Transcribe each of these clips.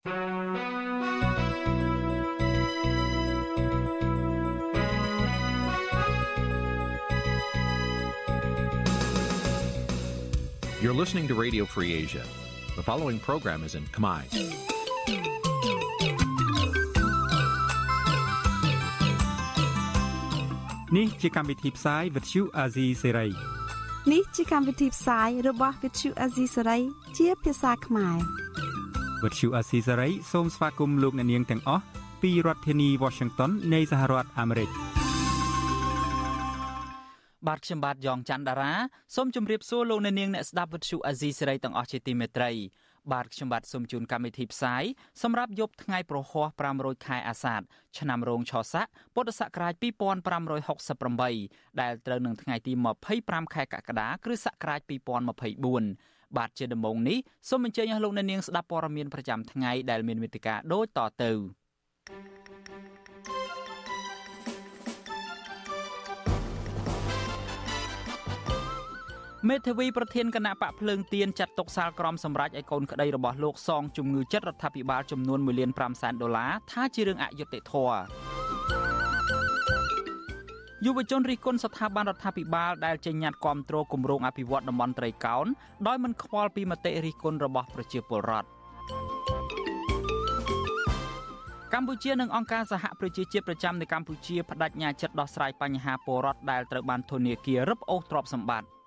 You're listening to Radio Free Asia. The following program is in Khmer. Nǐ chi càm bi tiệp xáy vệt chiu a zì sáy. Nǐ chi càm bi tiệp xáyរបស់វិទ្យុអាស៊ីសេរីជាភាសាខ្មែរវិទ្យុអាស៊ីសេរីសូមស្វាគមន៍លោកអ្នកនាងទាំងអស់ពីរដ្ឋធានី Washington នៃសហរដ្ឋអាមេរិកបាទខ្ញុំបាទយ៉ងច័ន្ទតារាសូមជម្រាបសួរលោកអ្នកនាងអ្នកស្ដាប់វិទ្យុអាស៊ីសេរីទាំងអស់ជាទីមេត្រីបាទខ្ញុំបាទសូមជូនកម្មវិធីផ្សាយសម្រាប់យប់ថ្ងៃប្រហ័ស500ខែអាសាឍឆ្នាំរោងឆស័កពុទ្ធសករាជ2568ដែលត្រូវនឹងថ្ងៃទី25ខែកក្កដាគ្រិស្តសករាជ2024បាទជាដំបូងនេះសូមអញ្ជើញឲ្យលោកអ្នកនាងស្ដាប់ព័ត៌មានប្រចាំថ្ងៃដែលមានវេទិកាដូចតទៅមេធាវីប្រធានគណៈបកភ្លើងទៀនចាត់ទុកសាលក្រមសម្រាប់ឲ្យកូនក្តីរបស់លោកសងជំងឺចិត្តរដ្ឋាភិបាលចំនួន$1.5 លានថាជារឿងអយុត្តិធម៌យុវជនរិះគន់ស្ថាប័នរដ្ឋាភិបាលដែលចេញញត្តិគាំទ្រគម្រោងអភិវឌ្ឍតំបន់ត្រីកោណដោយមិនខ្វល់ពីមតិរិះគន់របស់ប្រជាពលរដ្ឋកម្ពុជានិងអង្គការសហប្រជាជាតិប្រចាំនៅកម្ពុជាបដិញ្ញាចិត្តដោះស្រាយបញ្ហាពលរដ្ឋដែលត្រូវបានធនាគាររឹបអូសទ្រព្យសម្បត្តិ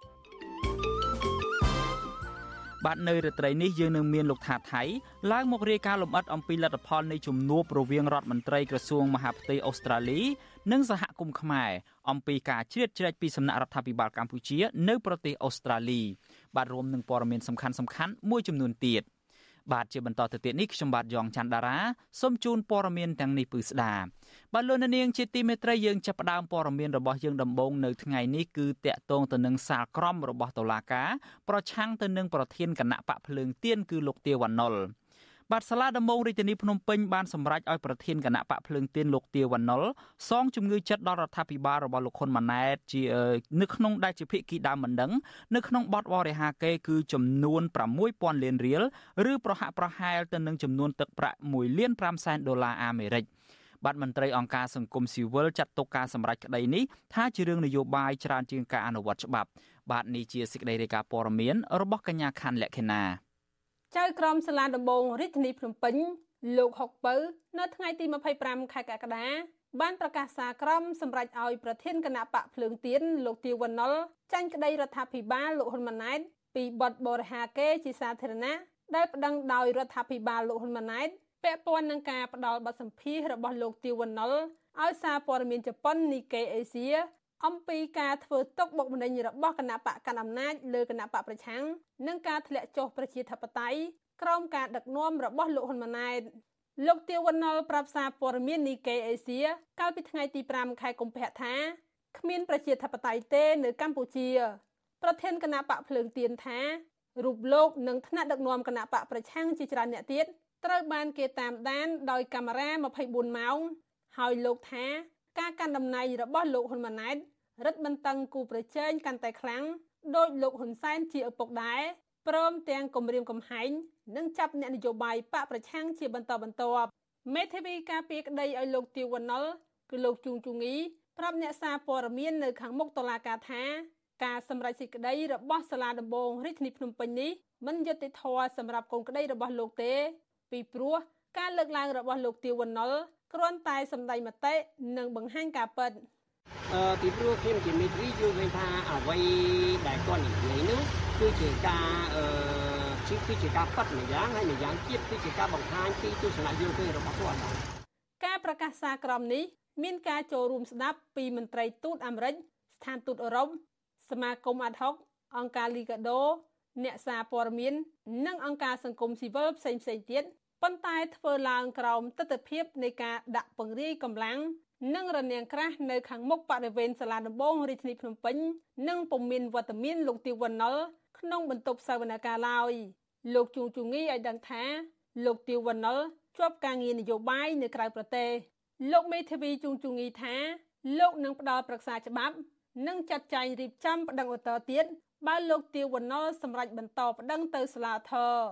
បាទនៅរាត្រីនេះយើងនឹងមានលោកថាថៃឡើងមករាយការណ៍លម្អិតអំពីលទ្ធផលនៃជំនួបរវាងរដ្ឋមន្ត្រីក្រសួងមហាផ្ទៃអូស្ត្រាលីនិងសហគមន៍ខ្មែរអំពីការជ្រៀតជ្រែកពីសំណាក់រដ្ឋាភិបាលកម្ពុជានៅប្រទេសអូស្ត្រាលីបាទរួមនឹងព័ត៌មានសំខាន់ៗមួយចំនួនទៀតបាទជាបន្តទៅទៀតនេះខ្ញុំបាទយ៉ងច័ន្ទតារាសូមជូនព័ត៌មានទាំងនេះពឺស្ដាបាទលោកនាងជាទីមេត្រីយើងចាប់ផ្ដើមព័ត៌មានរបស់យើងដំបូងនៅថ្ងៃនេះគឺតាក់ទងទៅនឹងសាលក្រមរបស់តុលាការប្រឆាំងទៅនឹងប្រធានគណៈបកភ្លើងទៀនគឺលោកទាវណ្ណុលបាទសាលាដំបងរាជធានីភ្នំពេញបានសម្រេចឲ្យប្រធានគណៈបកភ្លើងទៀនលោកទាវណ្ណុលសងជំងឺចិត្តដល់រដ្ឋាភិបាលរបស់លោកហ៊ុនម៉ាណែតជានៅក្នុងដែលជាភាគីដើមមិនដឹងនៅក្នុងបទវរហាកេរគឺចំនួន$6,000 លានឬប្រហាក់ប្រហែលទៅនឹងចំនួនទឹកប្រាក់$1.5 លានអាមេរិកបាទមន្ត្រីអង្គការសង្គមស៊ីវិលចាត់ទុកការសម្រេចក្តីនេះថាជារឿងនយោបាយច្រើនជាងការអនុវត្តច្បាប់បាទនេះជាសេចក្តីរាយការណ៍ព័ត៌មានរបស់កញ្ញាខាន់លក្ខិណាចៅក្រមសាលាដំបងរាជធានីភ្នំពេញលោកហុកពៅនៅថ្ងៃទី25ខែកក្កដាបានប្រកាសសារក្រមសម្រេចឲ្យប្រធានគណៈបកភ្លើងទៀនលោកទាវណ្ណុលចាញ់ក្តីរដ្ឋាភិបាលលោកហ៊ុនម៉ាណែតពីបទបរិហាកេរជាសាធារណៈដែលប្តឹងដោយរដ្ឋាភិបាលលោកហ៊ុនម៉ាណែតពាក់ព័ន្ធនឹងការផ្ដាល់បទសម្ភាសន៍របស់លោកទាវណ្ណុលឲ្យសារព័ត៌មានជប៉ុន Nikkei Asia អំពីការធ្វើទុកបុកម្នេញរបស់គណៈបកកណ្ដាលអំណាចលើគណៈបកប្រឆាំងនិងការធ្លាក់ចុះប្រជាធិបតេយ្យក្រោមការដឹកនាំរបស់លោកហ៊ុនម៉ាណែតលោកទាវណ្ណុលប្រាប់សារព័ត៌មាន Nikkei Asia កាលពីថ្ងៃទី5ខែកុម្ភៈថាគ្មានប្រជាធិបតេយ្យទេនៅកម្ពុជាប្រធានគណៈបកភ្លើងទៀនថារូបលោកនិងថ្នាក់ដឹកនាំគណៈបកប្រឆាំងជាច្រើនអ្នកទៀតត្រូវបានគេតាមដានដោយកាមេរ៉ា24ម៉ោងហើយលោកថាការកាន់តំណែងរបស់លោកហ៊ុនម៉ាណែតរឹតបន្តឹងគូប្រជែងកាន់តែខ្លាំងដោយលោកហ៊ុនសែនជាឪពុកដែរព្រមទាំងគម្រាមកំហែងនិងចាប់អ្នកនយោបាយបកប្រឆាំងជាបន្តបន្ទាប់មេធាវីការពារក្តីឲ្យលោកទាវណ្ណុលគឺលោកជួងជងីប្រាប់អ្នកសារព័ត៌មាននៅខាងមុខតុលាការថាការសម្រេចសេចក្តីរបស់សាលាដំបងរាជធានីភ្នំពេញនេះមិនយុត្តិធម៌សម្រាប់កូនក្តីរបស់លោកទេពីព្រោះការលើកឡើងរបស់លោកទាវណ្ណុលគ្រាន់តែសម្ដែងមតិនិងបង្ហាញការពិតពីព្រោះខ្ញុំជាមេធាវីយល់ឃើញថាអ្វីដែលគាត់និយាយនោះគឺជាការគឺជាការប៉ັດម្យ៉ាងហើយម្យ៉ាងទៀតគឺជាការបង្ហាញពីទស្សនៈយល់ឃើញរបស់គាត់ការប្រកាសសារក្រមនេះមានការចូលរួមស្ដាប់ពីមន្ត្រីទូតអាមេរិកស្ថានទូតអឺរ៉ុបសមាគមអាត់ហុកអង្គការលីកាដូអ្នកសារព័ត៌មាននិងអង្គការសង្គមស៊ីវិលផ្សេងៗទៀតប៉ុន្តែធ្វើឡើងក្រោមទស្សនវិជ្ជានៃការដាក់ពង្រាយកម្លាំងនិងរនាំងក្រាស់នៅខាងមុខបរិវេណសាលាដំបងរាជធានីភ្នំពេញនិងពុំមានវត្តមានលោកទាវណ្ណុលក្នុងបន្ទប់សវនកម្មឡើយលោកជួងជងីឲ្យដឹងថាលោកទាវណ្ណុលជាប់ការងារនយោបាយនៅក្រៅប្រទេសលោកមេធាវីជួងជងីថាលោកនឹងផ្ដល់ប្រឹក្សាច្បាប់និងចាត់ចែងរៀបចំប្តឹងឧទ្ធរណ៍ទៀតបើលោកទាវណ្ណុលសម្រេចបន្តប្តឹងទៅសាលាធរ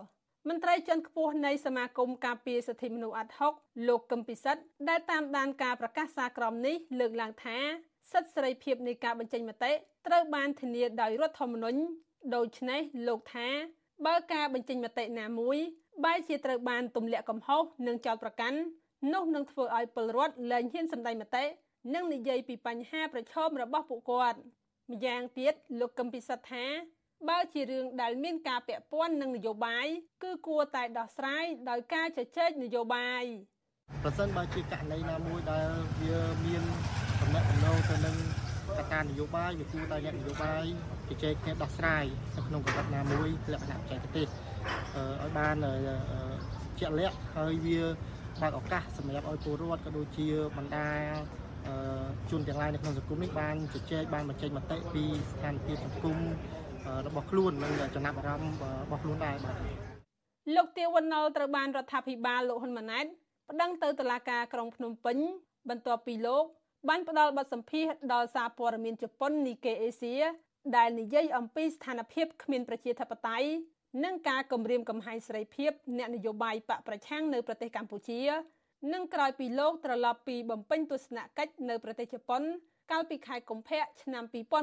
មន្ត្រីជាន់ខ្ពស់នៃសមាគមការពារសិទ្ធិមនុស្សអាត់ហុកលោកកឹមពិសិដ្ឋដែលតាមដានការប្រកាសសារក្រមនេះលើកឡើងថាសិទ្ធិសេរីភាពនៃការបញ្ចេញមតិត្រូវបានធានាដោយរដ្ឋធម្មនុញ្ញដូច្នេះលោកថាបើការបញ្ចេញមតិណាមួយបែរជាត្រូវបានទម្លាក់កំហុសនិងចោទប្រកាន់នោះនឹងធ្វើឲ្យពលរដ្ឋលែងហ៊ានសម្ដែងមតិនិងនិយាយពីបញ្ហាប្រឈមរបស់ពួកគាត់ម្យ៉ាងទៀតលោកកឹមពិសិដ្ឋថាបើជារឿងដែលមានការពាក់ព័ន្ធនឹងនយោបាយគឺគួរតែដោះស្រាយដោយការជជែកនយោបាយប្រសិនបើជាករណីណាមួយដែលវាមានតំណែងតំណងទៅនឹងកត្តានយោបាយវាគួរតែអ្នកនយោបាយជជែកគ្នាដោះស្រាយនៅក្នុងកម្រិតណាមួយលក្ខណៈបច្ចេកទេសឲ្យបានជាក់លាក់ហើយវាបើកឱកាសសម្រាប់ឲ្យពលរដ្ឋក៏ដូចជាបណ្ដាជនទាំងឡាយនៅក្នុងសង្គមនេះបានជជែកបានបញ្ចេញមតិពីស្ថានភាពសង្គមរបស់ខ្លួននិងចំណាប់អារម្មណ៍របស់ខ្លួនដែរបាទលោកទាវវណ្ណុលត្រូវបានរដ្ឋាភិបាលលោកហ៊ុនម៉ាណែតប្តឹងទៅតុលាការក្រុងភ្នំពេញបន្ទាប់ពីលោកបានផ្ដល់បទសម្ភាសន៍ដល់សារព័ត៌មានជប៉ុន Nikkei Asia ដែលនិយាយអំពីស្ថានភាពគ្មានប្រជាធិបតេយ្យនិងការគំរាមកំហែងសេរីភាពអ្នកនយោបាយបកប្រឆាំងនៅប្រទេសកម្ពុជានិងក្រោយពីលោកត្រឡប់ពីបំពេញទស្សនកិច្ចនៅប្រទេសជប៉ុនកាលពីខែកុម្ភៈឆ្នាំ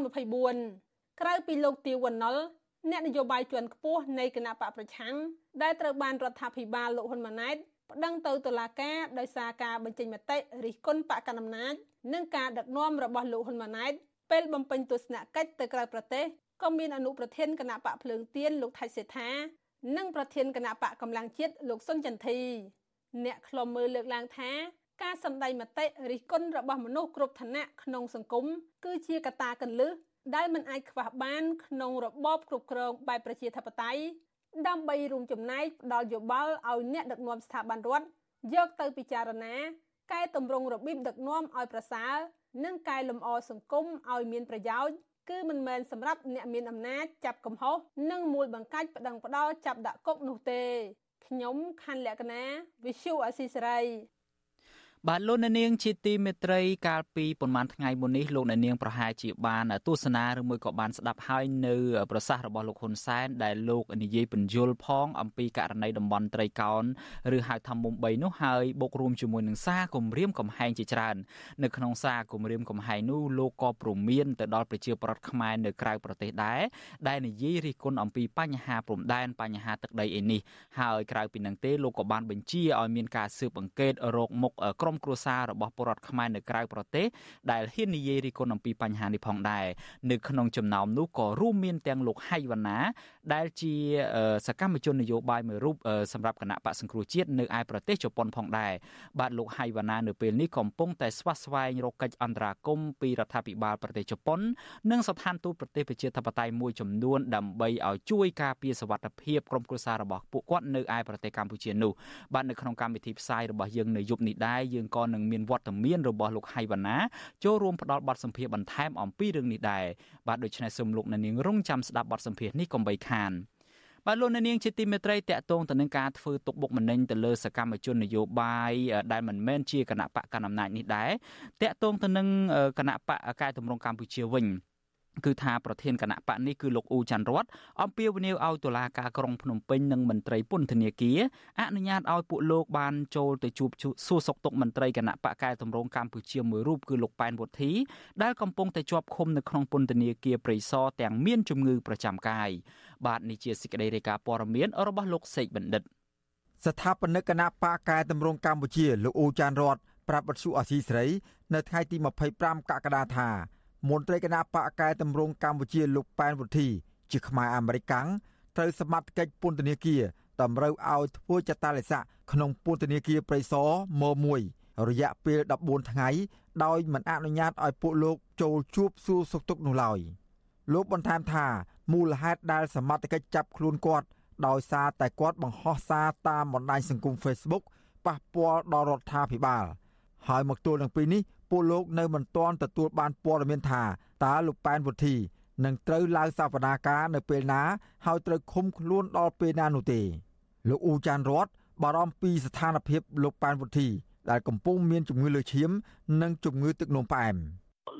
2024ក្រៅពីលោកទាវវណ្ណុលអ្នកនយោបាយជាន់ខ្ពស់នៃគណៈបកប្រឆាំងដែលត្រូវបានរដ្ឋាភិបាលលោកហ៊ុនម៉ាណែតប្តឹងទៅតុលាការដោយសារការបញ្ចេញមតិរិះគន់បកកណ្ដាលអំណាចនិងការដឹកនាំរបស់លោកហ៊ុនម៉ាណែតពេលបំពេញទស្សនកិច្ចទៅក្រៅប្រទេសក៏មានអនុប្រធានគណៈបកភ្លើងទៀនលោកថៃសេដ្ឋានិងប្រធានគណៈបកកម្លាំងជាតិលោកសុនចន្ទធីអ្នកខ្លំមើលលើកឡើងថាការសម្ដែងមតិរិះគន់របស់មនុស្សគ្រប់ឋានៈក្នុងសង្គមគឺជាកត្តាគន្លឹះដែលមិនអាចខ្វះបានក្នុងរបបគ្រប់គ្រងបែបប្រជាធិបតេយ្យដើម្បីរួមចំណែកផ្ដល់យោបល់ឲ្យអ្នកដឹកនាំស្ថាប័នរដ្ឋយកទៅពិចារណាកែតម្រង់របៀបដឹកនាំឲ្យប្រសើរនិងកែលម្អសង្គមឲ្យមានប្រយោជន៍គឺមិនមែនសម្រាប់អ្នកមានអំណាចចាប់កំហុសនិងមូលបង្កាច់ប្តឹងផ្តល់ចាប់ដាក់គុកនោះទេខ្ញុំខណ្ឌលក្ខណា Visual Assisray បាទលោកអ្នកនាងជាទីមេត្រីកាលពីប្រហែលថ្ងៃមុននេះលោកអ្នកនាងប្រហែលជាបានទស្សនាឬមួយក៏បានស្ដាប់ហើយនៅប្រសាសន៍របស់លោកហ៊ុនសែនដែលលោកនិយាយពន្យល់ផងអំពីករណីតំបន់ត្រីកោណឬហៅថាមុំ3នោះហើយបូករួមជាមួយនឹងសារគម្រាមកំហែងជាច្រើននៅក្នុងសារគម្រាមកំហែងនោះលោកក៏ព្រមានទៅដល់ប្រជាពលរដ្ឋខ្មែរនៅក្រៅប្រទេសដែរដែលនិយាយរិះគន់អំពីបញ្ហាព្រំដែនបញ្ហាទឹកដីឯនេះហើយក្រៅពីនឹងទេលោកក៏បានបញ្ជាឲ្យមានការស៊ើបអង្កេតរកមុខក្រុមគ្រួសាររបស់ពលរដ្ឋខ្មែរនៅក្រៅប្រទេសដែលហ៊ាននិយាយរិះគន់អំពីបញ្ហានេះផងដែរនៅក្នុងចំណោមនោះក៏រួមមានទាំងលោកហៃវណ្ណាដែលជាសកម្មជននយោបាយមួយរូបសម្រាប់គណៈបក្សសង្គ្រោះជាតិនៅឯប្រទេសជប៉ុនផងដែរបាទលោកហៃវណ្ណានៅពេលនេះកំពុងតែស្វាស្វែងរកកិច្ចអន្តរាគមន៍ពីរដ្ឋាភិបាលប្រទេសជប៉ុននិងស្ថានទូតប្រទេសប្រជាធិបតេយ្យមួយចំនួនដើម្បីឲ្យជួយការពារសុវត្ថិភាពក្រុមគ្រួសាររបស់ពួកគាត់នៅឯប្រទេសកម្ពុជានោះបាទនៅក្នុងកម្មវិធីផ្សាយរបស់យើងនៅយប់នេះដែរយើងក៏នឹងមានវត្តមានរបស់លោកហៃវណ្ណាចូលរួមផ្ដល់បទសម្ភាសន៍បន្ថែមអំពីរឿងនេះដែរបាទដូច្នេះសូមលោកអ្នកនាងរងចាំស្ដាប់បទសម្ភាសន៍នេះកុំបីខានបាទលោកអ្នកនាងជាទីមេត្រីតាក់ទងទៅនឹងការធ្វើទុកបុកម្នេញទៅលើសកម្មជននយោបាយដែលមិនមែនជាគណៈបកកណ្ដាលអំណាចនេះដែរតាក់ទងទៅនឹងគណៈបកកែតម្រង់កម្ពុជាវិញគឺថាប្រធានគណៈបកនេះគឺលោកអ៊ូច័ន្ទរតអំពាវនាវឲ្យតុលាការក្រុងភ្នំពេញនិងមន្ត្រីពន្ធនាគារអនុញ្ញាតឲ្យពួកលោកបានចូលទៅជួបសួរសុខទុក្ខមន្ត្រីគណៈបកកែតម្រង់កម្ពុជាមួយរូបគឺលោកប៉ែនវុធីដែលកំពុងតែជាប់ឃុំនៅក្នុងពន្ធនាគារព្រៃសរទាំងមានជំងឺប្រចាំកាយបាទនេះជាសេចក្តីរាយការណ៍ព័ត៌មានរបស់លោកសេកបណ្ឌិតស្ថាបនិកគណៈបកកែតម្រង់កម្ពុជាលោកអ៊ូច័ន្ទរតប្រាប់បទសុអាស៊ីសេរីនៅថ្ងៃទី25កក្កដាថាមន្ត្រីគណៈបកកែតម្រង់កម្ពុជាលោកប៉ែនវុធីជាខ្មែរអាមេរិកាំងត្រូវសមត្ថកិច្ចពន្ធនាគារតម្រូវឲ្យធ្វើចតាឡេស័កក្នុងពន្ធនាគារព្រៃសរម1រយៈពេល14ថ្ងៃដោយមិនអនុញ្ញាតឲ្យពួកលោកចូលជួបសួរសុខទុក្ខនោះឡើយលោកបន្ថែមថាមូលហេតុដែលសមត្ថកិច្ចចាប់ខ្លួនគាត់ដោយសារតែគាត់បង្ហោះសារតាមបណ្ដាញសង្គម Facebook ប៉ះពាល់ដល់រដ្ឋាភិបាលហើយមកទល់នឹងពេលនេះពួកលោកនៅមិនទាន់ទទួលបានព័ត៌មានថាតើលោកប៉ែនវុធីនឹងត្រូវឡើងសវនាការនៅពេលណាហើយត្រូវឃុំខ្លួនដល់ពេលណានោះទេលោកអ៊ូច័ន្ទរតបារម្ភពីស្ថានភាពលោកប៉ែនវុធីដែលកំពុងមានជំងឺលើឈាមនិងជំងឺទឹកនោមផ្អែមលោកវុ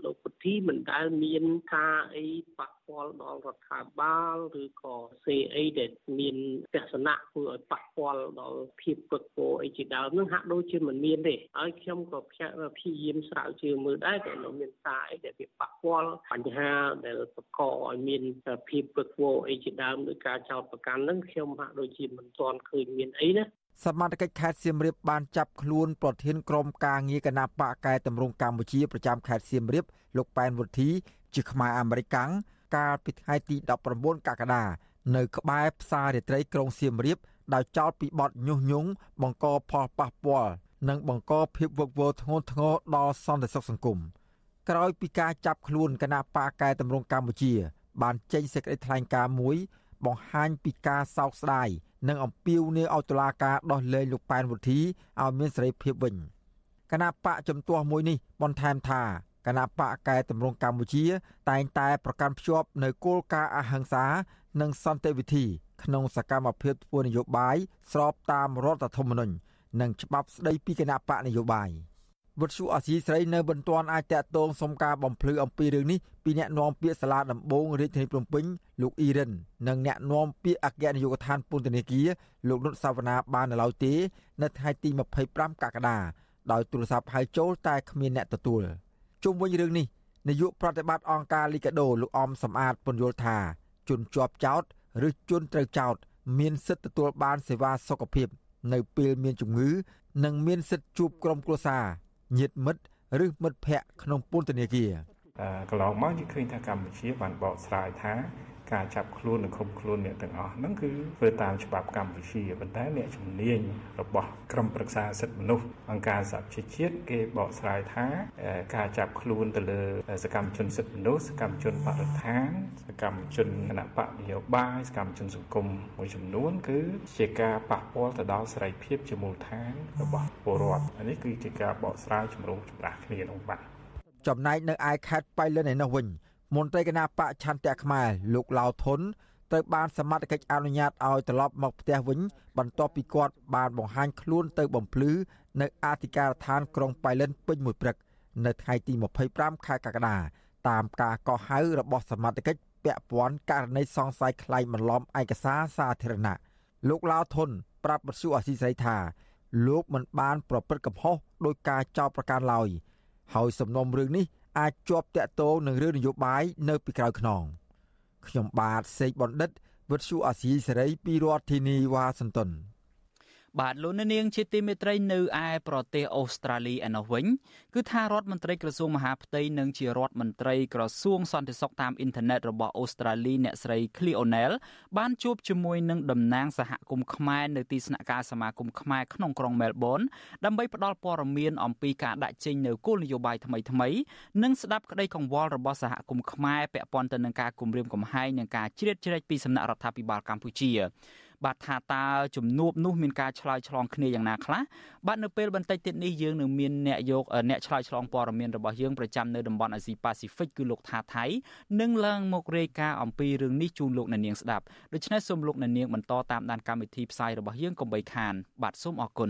ធីមិនដែលមានការអីប៉ះពាល់ដល់រដ្ឋាភិបាលឬក៏សេអីដែលមានទស្សនៈធ្វើឲ្យប៉ះពាល់ដល់ភាពពឹកពោអីជាដើមនឹងហាក់ដូចជាមិនមានទេហើយខ្ញុំក៏ព្យាយាមស្រាវជ្រាវមើលដែរតែនៅមានសារអីដែលវាប៉ះពាល់បញ្ហាដែលបង្កឲ្យមានភាពពឹកពោអីជាដើមដោយការចោទប្រកាន់នឹងខ្ញុំហាក់ដូចជាមិនទាន់ឃើញមានអីណាសមត្ថកិច្ចខេត្តសៀមរាបបានចាប់ខ្លួនប្រធានក្រុមការងារគណៈបកកែតម្រង់កម្ពុជាប្រចាំខេត្តសៀមរាបលោកប៉ែនវុធីជាខ្មែរអាមេរិកាំងកាលពីថ្ងៃទី19កក្កដានៅក្បែរផ្សាររាត្រីក្រុងសៀមរាបដោយចោទពីបទញុះញង់បង្កផលប៉ះពាល់និងបង្កភាពវឹកវរធ្ងន់ធ្ងរដល់សន្តិសុខសង្គមក្រោយពីការចាប់ខ្លួនគណៈបកកែតម្រង់កម្ពុជាបានចេញសេចក្តីថ្លែងការណ៍មួយបង្ហាញពីការសោកស្ដាយនិងអំពាវនាវឲ្យតុលាការដោះលែងលោកប៉ែនវុធីឲ្យមានសេរីភាពវិញគណៈបកជំទាស់មួយនេះបន្ថែមថាគណៈបកកែតម្រង់កម្ពុជាតែងតែប្រកាន់ភ្ជាប់នៅគោលការណ៍អហិង្សានិងសន្តិវិធីក្នុងសកម្មភាពធ្វើនយោបាយស្របតាមរដ្ឋធម្មនុញ្ញនិងច្បាប់ស្តីពីគណៈបកនយោបាយវិទ្យុអាស៊ីសេរីនៅមិនទាន់អាចតាក់ទងសុំការបំភ្លឺអំពីរឿងនេះពីអ្នកនាំពាក្យសាលាដំបងរាជធានីភ្នំពេញលោកអ៊ីរិននិងអ្នកនាំពាក្យអគ្គនាយកដ្ឋានពន្ធនាគារលោកនុតសាវណ្ណាបាននៅឡើយទេនៅថ្ងៃទី25កក្កដាដោយទូរស័ព្ទហៅចូលតែគ្មានអ្នកទទួលជុំវិញរឿងនេះនាយកប្រតិបត្តិអង្គការលីកាដូលោកអំសំអាតពន្យល់ថាជនជាប់ចោទឬជនត្រូវចោទមានសិទ្ធិទទួលបានសេវាសុខភាពនៅពេលមានជំងឺនិងមានសិទ្ធិជួបក្រុមគ្រួសារញាតិមិត្តឬមិត្តភ័ក្តិក្នុងពន្ធនាគារកន្លងមកយើងឃើញថាកម្ពុជាបានបកស្រាយថាការចាប់ខ្លួននិងឃុំខ្លួនអ្នកទាំងអស់ហ្នឹងគឺធ្វើតាមច្បាប់កម្ពុជាប៉ុន្តែអ្នកជំនាញរបស់ក្រុមប្រឹក្សាសិទ្ធិមនុស្សអង្គការសហប្រជាជាតិគេបកស្រាយថាការចាប់ខ្លួនទៅលើសកម្មជនសិទ្ធិមនុស្សសកម្មជនបរិស្ថានសកម្មជនគណបកនយោបាយសកម្មជនសង្គមមួយចំនួនគឺជាការប៉ះពាល់ទៅដល់សេរីភាពជាមូលដ្ឋានរបស់ពលរដ្ឋនេះគឺជាការបកស្រាយជំរុញចម្រាស់គ្នាក្នុងបាត់ចំណែកនៅឯខេត្តបៃលិនឯនោះវិញមន្ត្រីគណៈបកឆន្ទៈខ្មែរលោកឡាវធុនត្រូវបានសមត្ថកិច្ចអនុញ្ញាតឲ្យត្រឡប់មកផ្ទះវិញបន្ទាប់ពីគាត់បានបង្ហាញខ្លួនទៅបំភ្លឺនៅអធិការដ្ឋានក្រុងបៃលិនពេញមួយព្រឹកនៅថ្ងៃទី25ខែកក្កដាតាមការកោះហៅរបស់សមត្ថកិច្ចពាក់ព័ន្ធករណីសង្ស័យក្លែងបន្លំឯកសារសាធារណៈលោកឡាវធុនប្រាប់វិទ្យុអាស៊ីសេរីថាលោកមិនបានប្រព្រឹត្តកំហុសដោយការចោទប្រកាន់ឡើយហើយសំណុំរឿងនេះអាចជាប់តាក់ទងនឹងរឿងនយោបាយនៅពីក្រោយខ្នងខ្ញុំបាទសេកបណ្ឌិតវិទ្យុអាស៊ីសេរីពីរដ្ឋធានីវ៉ាស៊ីនតោនបាទលោកនាងជាទីមេត្រីនៅឯប្រទេសអូស្ត្រាលីឯនោះវិញគឺថារដ្ឋមន្ត្រីក្រសួងមហាផ្ទៃនិងជារដ្ឋមន្ត្រីក្រសួងសន្តិសុខតាមអ៊ីនធឺណិតរបស់អូស្ត្រាលីអ្នកស្រី Cleo O'Neill បានជួបជាមួយនឹងតំណាងសហគមន៍ខ្មែរនៅទីស្នាក់ការសមាគមខ្មែរក្នុងក្រុង Melbourne ដើម្បីផ្តល់ព័ត៌មានអំពីការដាក់ចេញនូវគោលនយោបាយថ្មីៗនិងស្ដាប់ក្តីកង្វល់របស់សហគមន៍ខ្មែរពាក់ព័ន្ធទៅនឹងការគំរាមកំហែងនិងការជ្រៀតជ្រែកពីសំណាក់រដ្ឋាភិបាលកម្ពុជាបាទថាតើជំនួបនោះមានការឆ្លើយឆ្លងគ្នាយ៉ាងណាខ្លះបាទនៅពេលបន្តិចទៀតនេះយើងនឹងមានអ្នកឆ្លើយឆ្លងព័ត៌មានរបស់យើងប្រចាំនៅតំបន់អាស៊ីប៉ាស៊ីហ្វិកគឺលោកថាថៃនឹងឡើងមករាយការណ៍អំពីរឿងនេះជូនលោកអ្នកនាងស្ដាប់ដូច្នេះសូមលោកអ្នកនាងបន្តតាមដានកម្មវិធីផ្សាយរបស់យើងកុំបីខានបាទសូមអរគុណ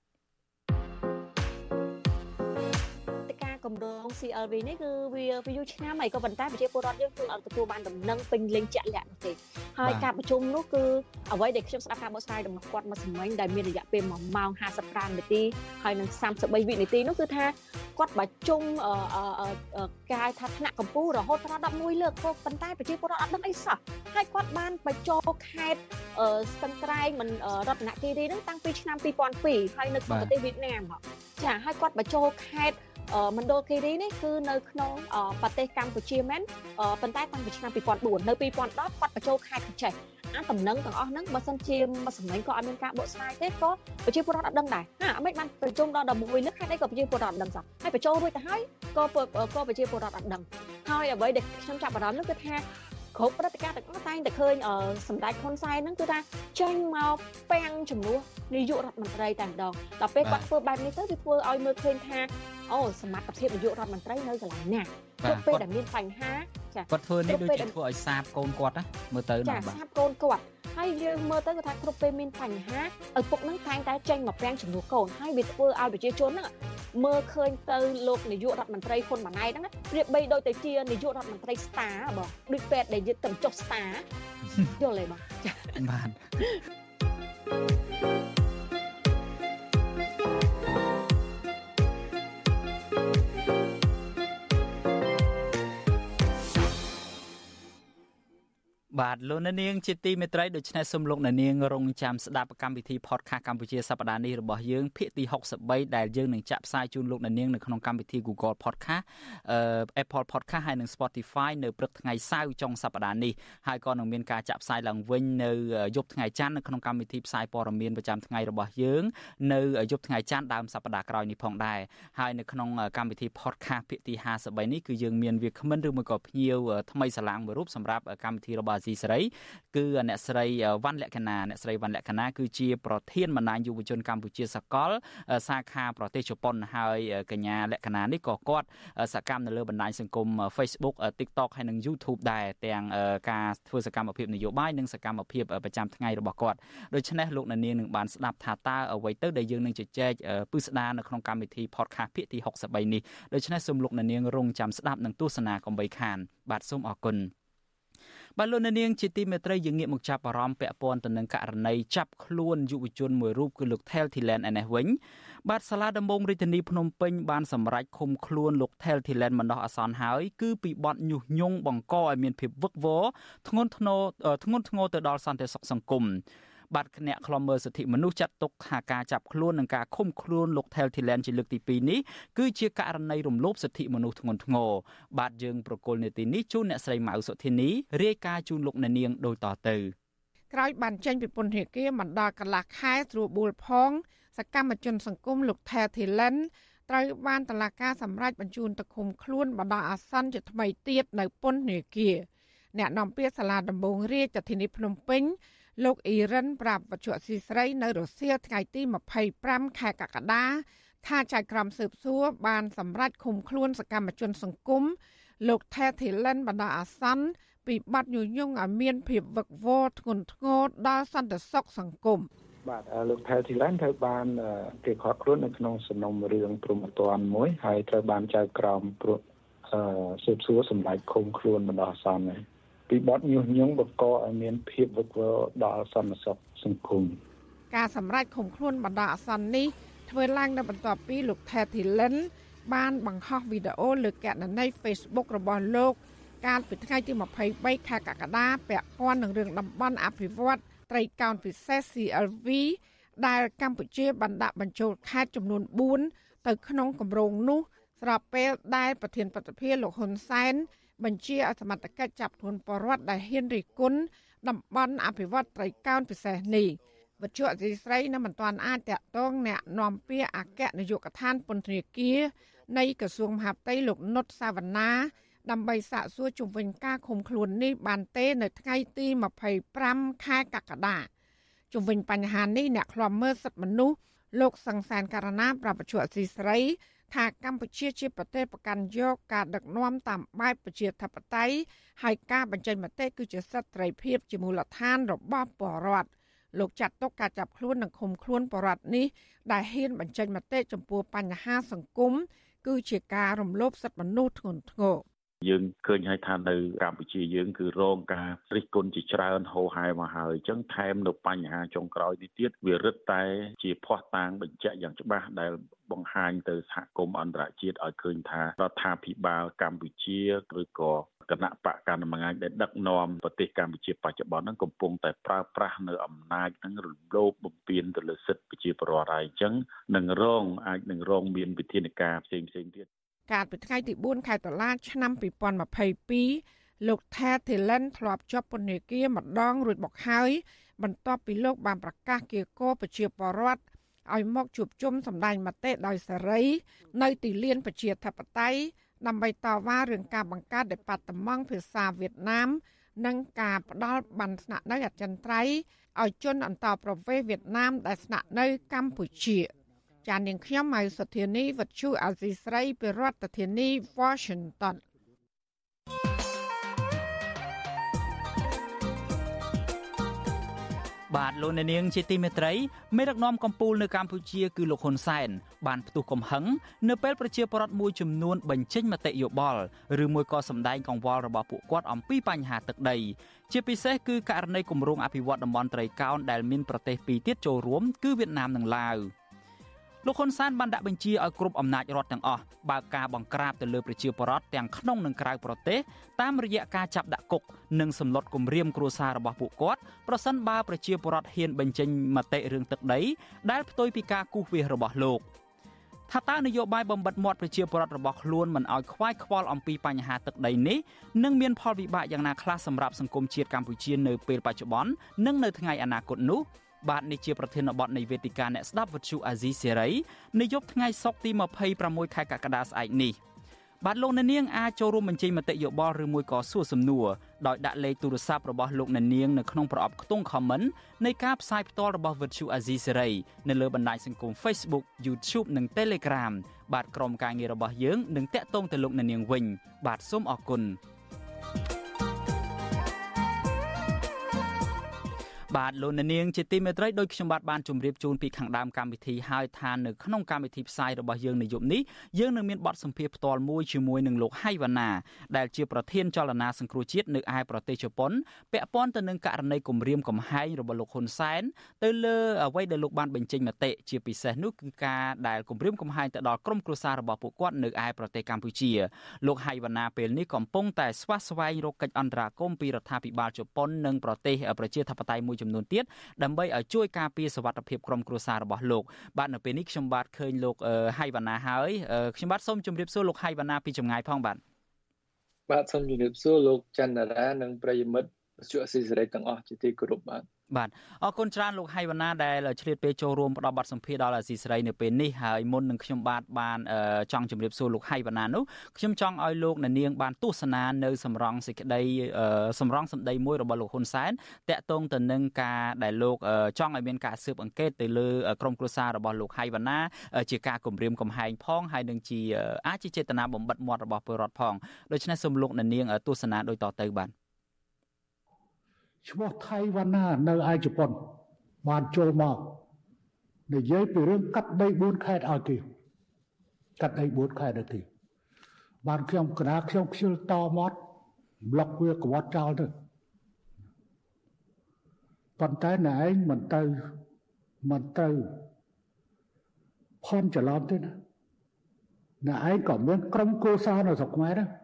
គម្រោង CLV នេះគឺវាយូរឆ្នាំហើយក៏ប៉ុន្តែប្រជាពលរដ្ឋយើងគឺអត់ទទួលបានដំណឹងពេញលេញជាក់លាក់នោះទេហើយការប្រជុំនោះគឺអ្វីដែលខ្ញុំស្ដាប់ការបកស្រាយរបស់គាត់មកសម្ញដែលមានរយៈពេល1ម៉ោង55នាទីហើយនឹង33វិនាទីនោះគឺថាគាត់ប្រជុំការថាថ្នាក់កម្ពុជារហូតដល់11លើកក៏ប៉ុន្តែប្រជាពលរដ្ឋអត់ដឹងអីសោះហើយគាត់បានបញ្ចូលខេត្តស្ទឹងត្រែងមិនរតនគិរីនឹងតាំងពីឆ្នាំ2002ហើយនៅក្នុងប្រទេសវៀតណាមចាហើយគាត់បញ្ចូលខេត្តមណ្ឌលគិរីនេះគឺនៅក្នុងប្រទេសកម្ពុជាមែនប៉ុន្តែតាំងពីឆ្នាំ2004នៅ2010គាត់បញ្ចូលខេត្តចេះអាតំណឹងទាំងអស់ហ្នឹងបើសិនជាមកសម្លេងក៏អត់មានការបកស្រាយទេក៏ប្រជាពលរដ្ឋអត់ដឹងដែរអាមិនបានប្រជុំដល់11លើកហេតុអីក៏ប្រជាពលរដ្ឋអត់ដឹងសោះហើយបញ្ចូលរួចទៅហើយក៏ប្រជាពលរដ្ឋអត់ដឹងហើយអ្វីដែលខ្ញុំចាប់អារម្មណ៍នោះគឺថាគ្រប់ព្រឹត្តិការណ៍ទាំងអស់តែងតែឃើញសម្ដេចហ៊ុនសែនហ្នឹងគឺថាចេញមកពាំងជំនួសនាយករដ្ឋមន្ត្រីតែម្ដងដល់ពេលគាត់ធ្វើបែបនេះទៅវាធ្វើឲ្យមើលឃើញថាអូសមត្ថភាពនាយករដ្ឋមន្ត្រីនៅកន្លែងណាគ្រប់ពេលដែលមានបញ្ហាចាគាត់ធ្វើនេះដូចជាធ្វើឲ្យសាបកូនគាត់ណាមើលទៅណាបាទសាបកូនគាត់ហើយយើងមើលទៅគាត់ថាគ្រប់ពេលមានបញ្ហាឪពុកហ្នឹងតែងតែចេញមកពាំងជំនួសកូនហើយវាធ្វើឲ្យប្រជាជនហ្នឹងមើលឃើញទៅលោកនាយករដ្ឋមន្ត្រីហ៊ុនម៉ាណែតហ្នឹងប្រៀបបីដូចទៅជានាយករដ្ឋមន្ត្រី star បងដូចពេទ្យដែលយើងកំចុះ star យល់ទេបងបាទ បាទលោកអ្នកនាងជាទីមេត្រីដូច្នេះសូមលោកអ្នកនាងរងចាំស្ដាប់កម្មវិធី podcast កម្ពុជាសប្តាហ៍នេះរបស់យើងភាគទី63ដែលយើងនឹងចាក់ផ្សាយជូនលោកអ្នកនាងនៅក្នុងកម្មវិធី Google Podcast Apple Podcast ហើយនិង Spotify នៅព្រឹកថ្ងៃសៅរ៍ចុងសប្តាហ៍នេះហើយក៏នឹងមានការចាក់ផ្សាយឡើងវិញនៅយប់ថ្ងៃច័ន្ទនៅក្នុងកម្មវិធីផ្សាយព័ត៌មានប្រចាំថ្ងៃរបស់យើងនៅយប់ថ្ងៃច័ន្ទដើមសប្តាហ៍ក្រោយនេះផងដែរហើយនៅក្នុងកម្មវិធី podcast ភាគទី53នេះគឺយើងមានវាគ្មិនឬមួយក៏ភ្ញៀវថ្មីសាឡាងមួយរូបសម្រាប់កម្មវិធីរបស់ស៊ីសេរីគឺអ្នកស្រីវ៉ាន់លក្ខណាអ្នកស្រីវ៉ាន់លក្ខណាគឺជាប្រធានបណ្ដាញយុវជនកម្ពុជាសកលសាខាប្រទេសជប៉ុនហើយកញ្ញាលក្ខណានេះក៏គាត់សកម្មនៅលើបណ្ដាញសង្គម Facebook TikTok ហើយនិង YouTube ដែរទាំងការធ្វើសកម្មភាពនយោបាយនិងសកម្មភាពប្រចាំថ្ងៃរបស់គាត់ដូច្នេះលោកអ្នកនាងនឹងបានស្ដាប់ថាតើអ្វីទៅដែលយើងនឹងជជែកពិស្ដារនៅក្នុងកម្មវិធី Podcast ភាគទី63នេះដូច្នេះសូមលោកអ្នកនាងរងចាំស្ដាប់និងទស្សនាកុំបីខានបាទសូមអរគុណបាទលោកអ្នកនាងជាទីមេត្រីយើងងាកមកចាប់អារម្មណ៍ពាក់ព័ន្ធទៅនឹងករណីចាប់ខ្លួនយុវជនមួយរូបគឺលោក Thel Thilen ឯនេះវិញបាទសាលាដំបងរាជធានីភ្នំពេញបានសម្រេចឃុំខ្លួនលោក Thel Thilen បណ្ដោះអាសន្នហើយគឺពីបទញុះញង់បង្កឲ្យមានភាពវឹកវរធ្ងន់ធ្ងរទៅដល់សន្តិសុខសង្គមបាទគណៈខ្លំមើលសិទ្ធិមនុស្សចាត់ទុកថាការចាប់ខ្លួននិងការឃុំខ្លួនលោក Thel Thilen ជាលើកទី2នេះគឺជាករណីរំលោភសិទ្ធិមនុស្សធ្ងន់ធ្ងរបាទយើងប្រកុលនេតិនេះជូនអ្នកស្រីម៉ៅសុធានីរាយការណ៍ជូនលោកអ្នកនាងដូចតទៅក្រោយបានចេញពីពន្ធនាគារមិនដល់កន្លះខែត្រួតបួលផងសកម្មជនសង្គមលោក Thel Thilen ត្រូវបានតុលាការសម្រេចបញ្ជូនទៅឃុំខ្លួនបណ្ដោះអាសន្នជាថ្មីទៀតនៅពន្ធនាគារអ្នកនាំពាក្យសាលាដំបងរាជធានីភ្នំពេញលោកអ៊ីរ៉ានប្រាប់វិទ្យុស៊ីស្រីនៅរសៀលថ្ងៃទី25ខែកក្កដាថាចៅក្រមស៊ើបសួរបានសម្រេចឃុំខ្លួនសកម្មជនសង្គមលោក Thel Thilen បណ្ដោះអាសន្នពីបទញុះញង់ឲ្យមានភាពវឹកវរធ្ងន់ធ្ងរដល់សន្តិសុខសង្គមបាទលោក Thel Thilen ត្រូវបានគេឃាត់ខ្លួននៅក្នុងសំណុំរឿងព្រហ្មទណ្ឌមួយហើយត្រូវបានចៅក្រមស៊ើបសួរសម្រេចឃុំខ្លួនបណ្ដោះអាសន្នពីបទញុះញង់បង្កឲ្យមានភាពវឹកវរដល់សន្តិសុខសង្គមការសម្រេចឃុំខ្លួនបណ្ដោះអាសន្ននេះធ្វើឡើងនៅបន្ទាប់ពីលោក Thel Thilen បានបង្ហោះវីដេអូលើគណនី Facebook របស់លោកកាលពីថ្ងៃទី23ខែកក្កដាពាក់ព័ន្ធនឹងរឿងតំបន់អភិវឌ្ឍត្រីកោណពិសេស CLV ដែលកម្ពុជាបានដាក់បញ្ចូលខេត្តចំនួន4ទៅក្នុងគម្រោងនោះស្របពេលដែលប្រធានបទភិលោកហ៊ុនសែនបញ្ជាឲ្យសមត្ថកិច្ចចាប់ខ្លួនពលរដ្ឋដែលហ៊ានរិះគន់តំបន់អភិវឌ្ឍត្រីកោណពិសេសនេះវិទ្យុអសីស្រីនៅមិនទាន់អាចតាក់ទងអ្នកនាំពាក្យអគ្គនាយកដ្ឋានពន្ធនាគារនៃក្រសួងមហាផ្ទៃលោកនុតសាវណ្ណាដើម្បីសាកសួរជុំវិញការឃុំខ្លួននេះបានទេនៅថ្ងៃទី25ខែកក្កដាជុំវិញបញ្ហានេះអ្នកឃ្លាំមើលសិទ្ធិមនុស្សលោកសង្សានករណាប្រាប់វិទ្យុអសីស្រីថាកម្ពុជាជាប្រទេសប្រកាន់យកការដឹកនាំតាមបែបប្រជាធិបតេយ្យហើយការបញ្ចេញមតិគឺជាសិទ្ធិសេរីភាពជាមូលដ្ឋានរបស់ពលរដ្ឋលោកចាត់ទុកការចាប់ខ្លួននិងឃុំខ្លួនពលរដ្ឋនេះដែលហ៊ានបញ្ចេញមតិចំពោះបញ្ហាសង្គមគឺជាការរំលោភសិទ្ធិមនុស្សធ្ងន់ធ្ងរយើងឃើញហើយថានៅកម្ពុជាយើងគឺរងការរិះគន់ជាច្រើនហូរហែមកហើយអញ្ចឹងថែមនៅបញ្ហាចុងក្រោយនេះទៀតវារឹតតែជាភ័ស្តុតាងបញ្ជាក់យ៉ាងច្បាស់ដែលបង្ហាញទៅសហគមន៍អន្តរជាតិឲ្យឃើញថារដ្ឋាភិបាលកម្ពុជាឬក៏គណៈបកកណ្ដាលអំណាចដែលដឹកនាំប្រទេសកម្ពុជាបច្ចុប្បន្នហ្នឹងកំពុងតែប្រើប្រាស់នៅអំណាចហ្នឹងរំលោភបំពានទៅលើសិទ្ធិប្រជាពលរដ្ឋហើយអញ្ចឹងនឹងរងមានវិធានការផ្សេងទៀតកាលពីថ្ងៃទី4ខែតុលាឆ្នាំ2022លោក Thel Thilen ធ្លាប់ជាប់ពន្ធនាគារម្ដងរួចមកហើយបន្ទាប់ពីលោកបានប្រកាសគៀកោប្រជាពលរដ្ឋឲ្យមកជួបជុំសម្ដែងមតិដោយសេរីនៅទីលានប្រជាធិបតេយ្យដើម្បីតវ៉ារឿងការបង្កើតដេប៉ាតឺម៉ង់ភាសាវៀតណាមនិងការផ្ដល់បានស្នាក់នៅអចិន្ត្រៃយ៍ឲ្យជនអន្តោប្រវេសន៍វៀតណាមដែលស្នាក់នៅកម្ពុជាចាននាងខ្ញុំម៉ៅសុធានីវិទ្យុអាស៊ីស្រីពីរដ្ឋធានី Washington បបាទលោកអ្នកនាងជាទីមេត្រីមេដឹកនាំកម្ពុជានៅកម្ពុជាគឺលោកហ៊ុនសែនបានផ្ទុះកំហឹងនៅពេលប្រជាពលរដ្ឋមួយចំនួនបញ្ចេញមតិយោបល់ឬមួយក៏សម្ដែងកង្វល់របស់ពួកគាត់អំពីបញ្ហាទឹកដីជាពិសេសគឺករណីគម្រោងអភិវឌ្ឍតំបន់ត្រីកោណដែលមានប្រទេសពីរទៀតចូលរួមគឺវៀតណាមនិងឡាវលោកហ៊ុនសែនបានដាក់បញ្ជាឲ្យគ្រប់អំណាចរដ្ឋទាំងអស់បើកការបង្ក្រាបទៅលើប្រជាពលរដ្ឋទាំងក្នុងនិងក្រៅប្រទេសតាមរយៈការចាប់ដាក់គុកនិងសម្លុតគំរាមគ្រួសាររបស់ពួកគាត់ប្រសិនបើប្រជាពលរដ្ឋហ៊ានបញ្ចេញមតិរឿងទឹកដីដែលផ្ទុយពីការគូសវាសរបស់លោកថាតើនយោបាយបំបិទមាត់ប្រជាពលរដ្ឋរបស់ខ្លួនមិនឲ្យខ្វាយខ្វល់អំពីបញ្ហាទឹកដីនេះនឹងមានផលវិបាកយ៉ាងណាខ្លះសម្រាប់សង្គមជាតិកម្ពុជានៅពេលបច្ចុប្បន្ននិងនៅថ្ងៃអនាគតនោះបាទនេះជាប្រធានបទនៃវេទិកាអ្នកស្ដាប់វិទ្យុអាស៊ីសេរីនៅយប់ថ្ងៃសុក្រទី26ខែកក្កដាស្អែកនេះបាទលោកអ្នកនាងអាចចូលរួមបញ្ចេញមតិយោបល់ឬមួយក៏សួរសំណួរដោយដាក់លេខទូរស័ព្ទរបស់លោកអ្នកនាងនៅក្នុងប្រអប់ខ្ទង់ comment នៃការផ្សាយផ្ទាល់របស់វិទ្យុអាស៊ីសេរីនៅលើបណ្ដាញសង្គម Facebook YouTube និង Telegram បាទក្រុមការងាររបស់យើងនឹងតាក់ទងទៅលោកអ្នកនាងវិញបាទសូមអរគុណបាទលោកអ្នកនាងជាទីមេត្រីដោយខ្ញុំបានជម្រាបជូនពីខាងដើមកម្មវិធីហើយថានៅក្នុងកម្មវិធីផ្សាយរបស់យើងនៅយប់នេះយើងនឹងមានបទសម្ភាសន៍ផ្ទាល់មួយជាមួយនឹងលោកហៃវ៉ាណាដែលជាប្រធានចលនាសង្គ្រោះជាតិនៅឯប្រទេសជប៉ុនពាក់ព័ន្ធទៅនឹងករណីគំរាមកំហែងរបស់លោកហ៊ុនសែនទៅលើអ្វីដែលលោកបានបញ្ចេញមតិជាពិសេសនោះគឺការដែលគំរាមកំហែងទៅដល់ក្រុមគ្រួសាររបស់ពួកគាត់នៅឯប្រទេសកម្ពុជាលោកហៃវ៉ាណាពេលនេះកំពុងតែស្វះស្វែងរកកិច្ចអន្តរាគមន៍ពីរដ្ឋាភិបាលជប៉ុននិងប្រទេសប្រជាធិបតេយ្យមួយចំនួនទៀតដើម្បីឲ្យជួយការពារសុវត្ថិភាពក្រុមគ្រួសាររបស់លោកបាទនៅពេលនេះខ្ញុំបាទឃើញលោកហៃវ៉ាណាហើយខ្ញុំបាទសូមជម្រាបសួរលោកហៃវ៉ាណាពីចម្ងាយផងបាទសូមជម្រាបសួរលោកច័ន្ទរានិងប្រិយមិត្តវិទ្យុអស៊ីសេរីទាំងអស់ជាទីគោរពបាទអរគុណច្រើនលោកហៃវ៉ាណាដែលឆ្លៀតពេលចូលរួមផ្ដល់បទសម្ភាសន៍ដល់អាស៊ីសេរីនៅពេលនេះហើយមុននឹងខ្ញុំបានចង់ជម្រាបសួរលោកហៃវ៉ាណានោះខ្ញុំចង់ឲ្យលោកអ្នកនាងបានទស្សនានៅសម្រង់សេចក្តីសម្រង់សម្ដីមួយរបស់លោកហ៊ុនសែនតាក់ទងទៅនឹងការដែលលោកចង់ឲ្យមានការស៊ើបអង្កេតទៅលើក្រុមគ្រួសាររបស់លោកហៃវ៉ាណាជាការគំរាមកំហែងផងហើយនឹងជាអាចជាចេតនាបំបិទមាត់របស់ពលរដ្ឋផងដូច្នេះសូមលោកអ្នកនាងទស្សនាដូចតទៅបាទឈ្មោះថៃវ៉ាណានៅឯជប៉ុនបានចូលមកនិយាយពីរឿងកាត់ដី4ខេត្តឲ្យគេកាត់ដី4ខេត្តឲ្យគេបានខ្ញុំកណាខ្ញុំខ្ជិលតមាត់ប្លុកវាក្បត់ចោលទៅប៉ុន្តែអ្នកឯងមិនទៅផនច្រឡំទេណាអ្នកឯងក៏មានក្រុមគូសារនៅស្រុកខ្មែរដែរ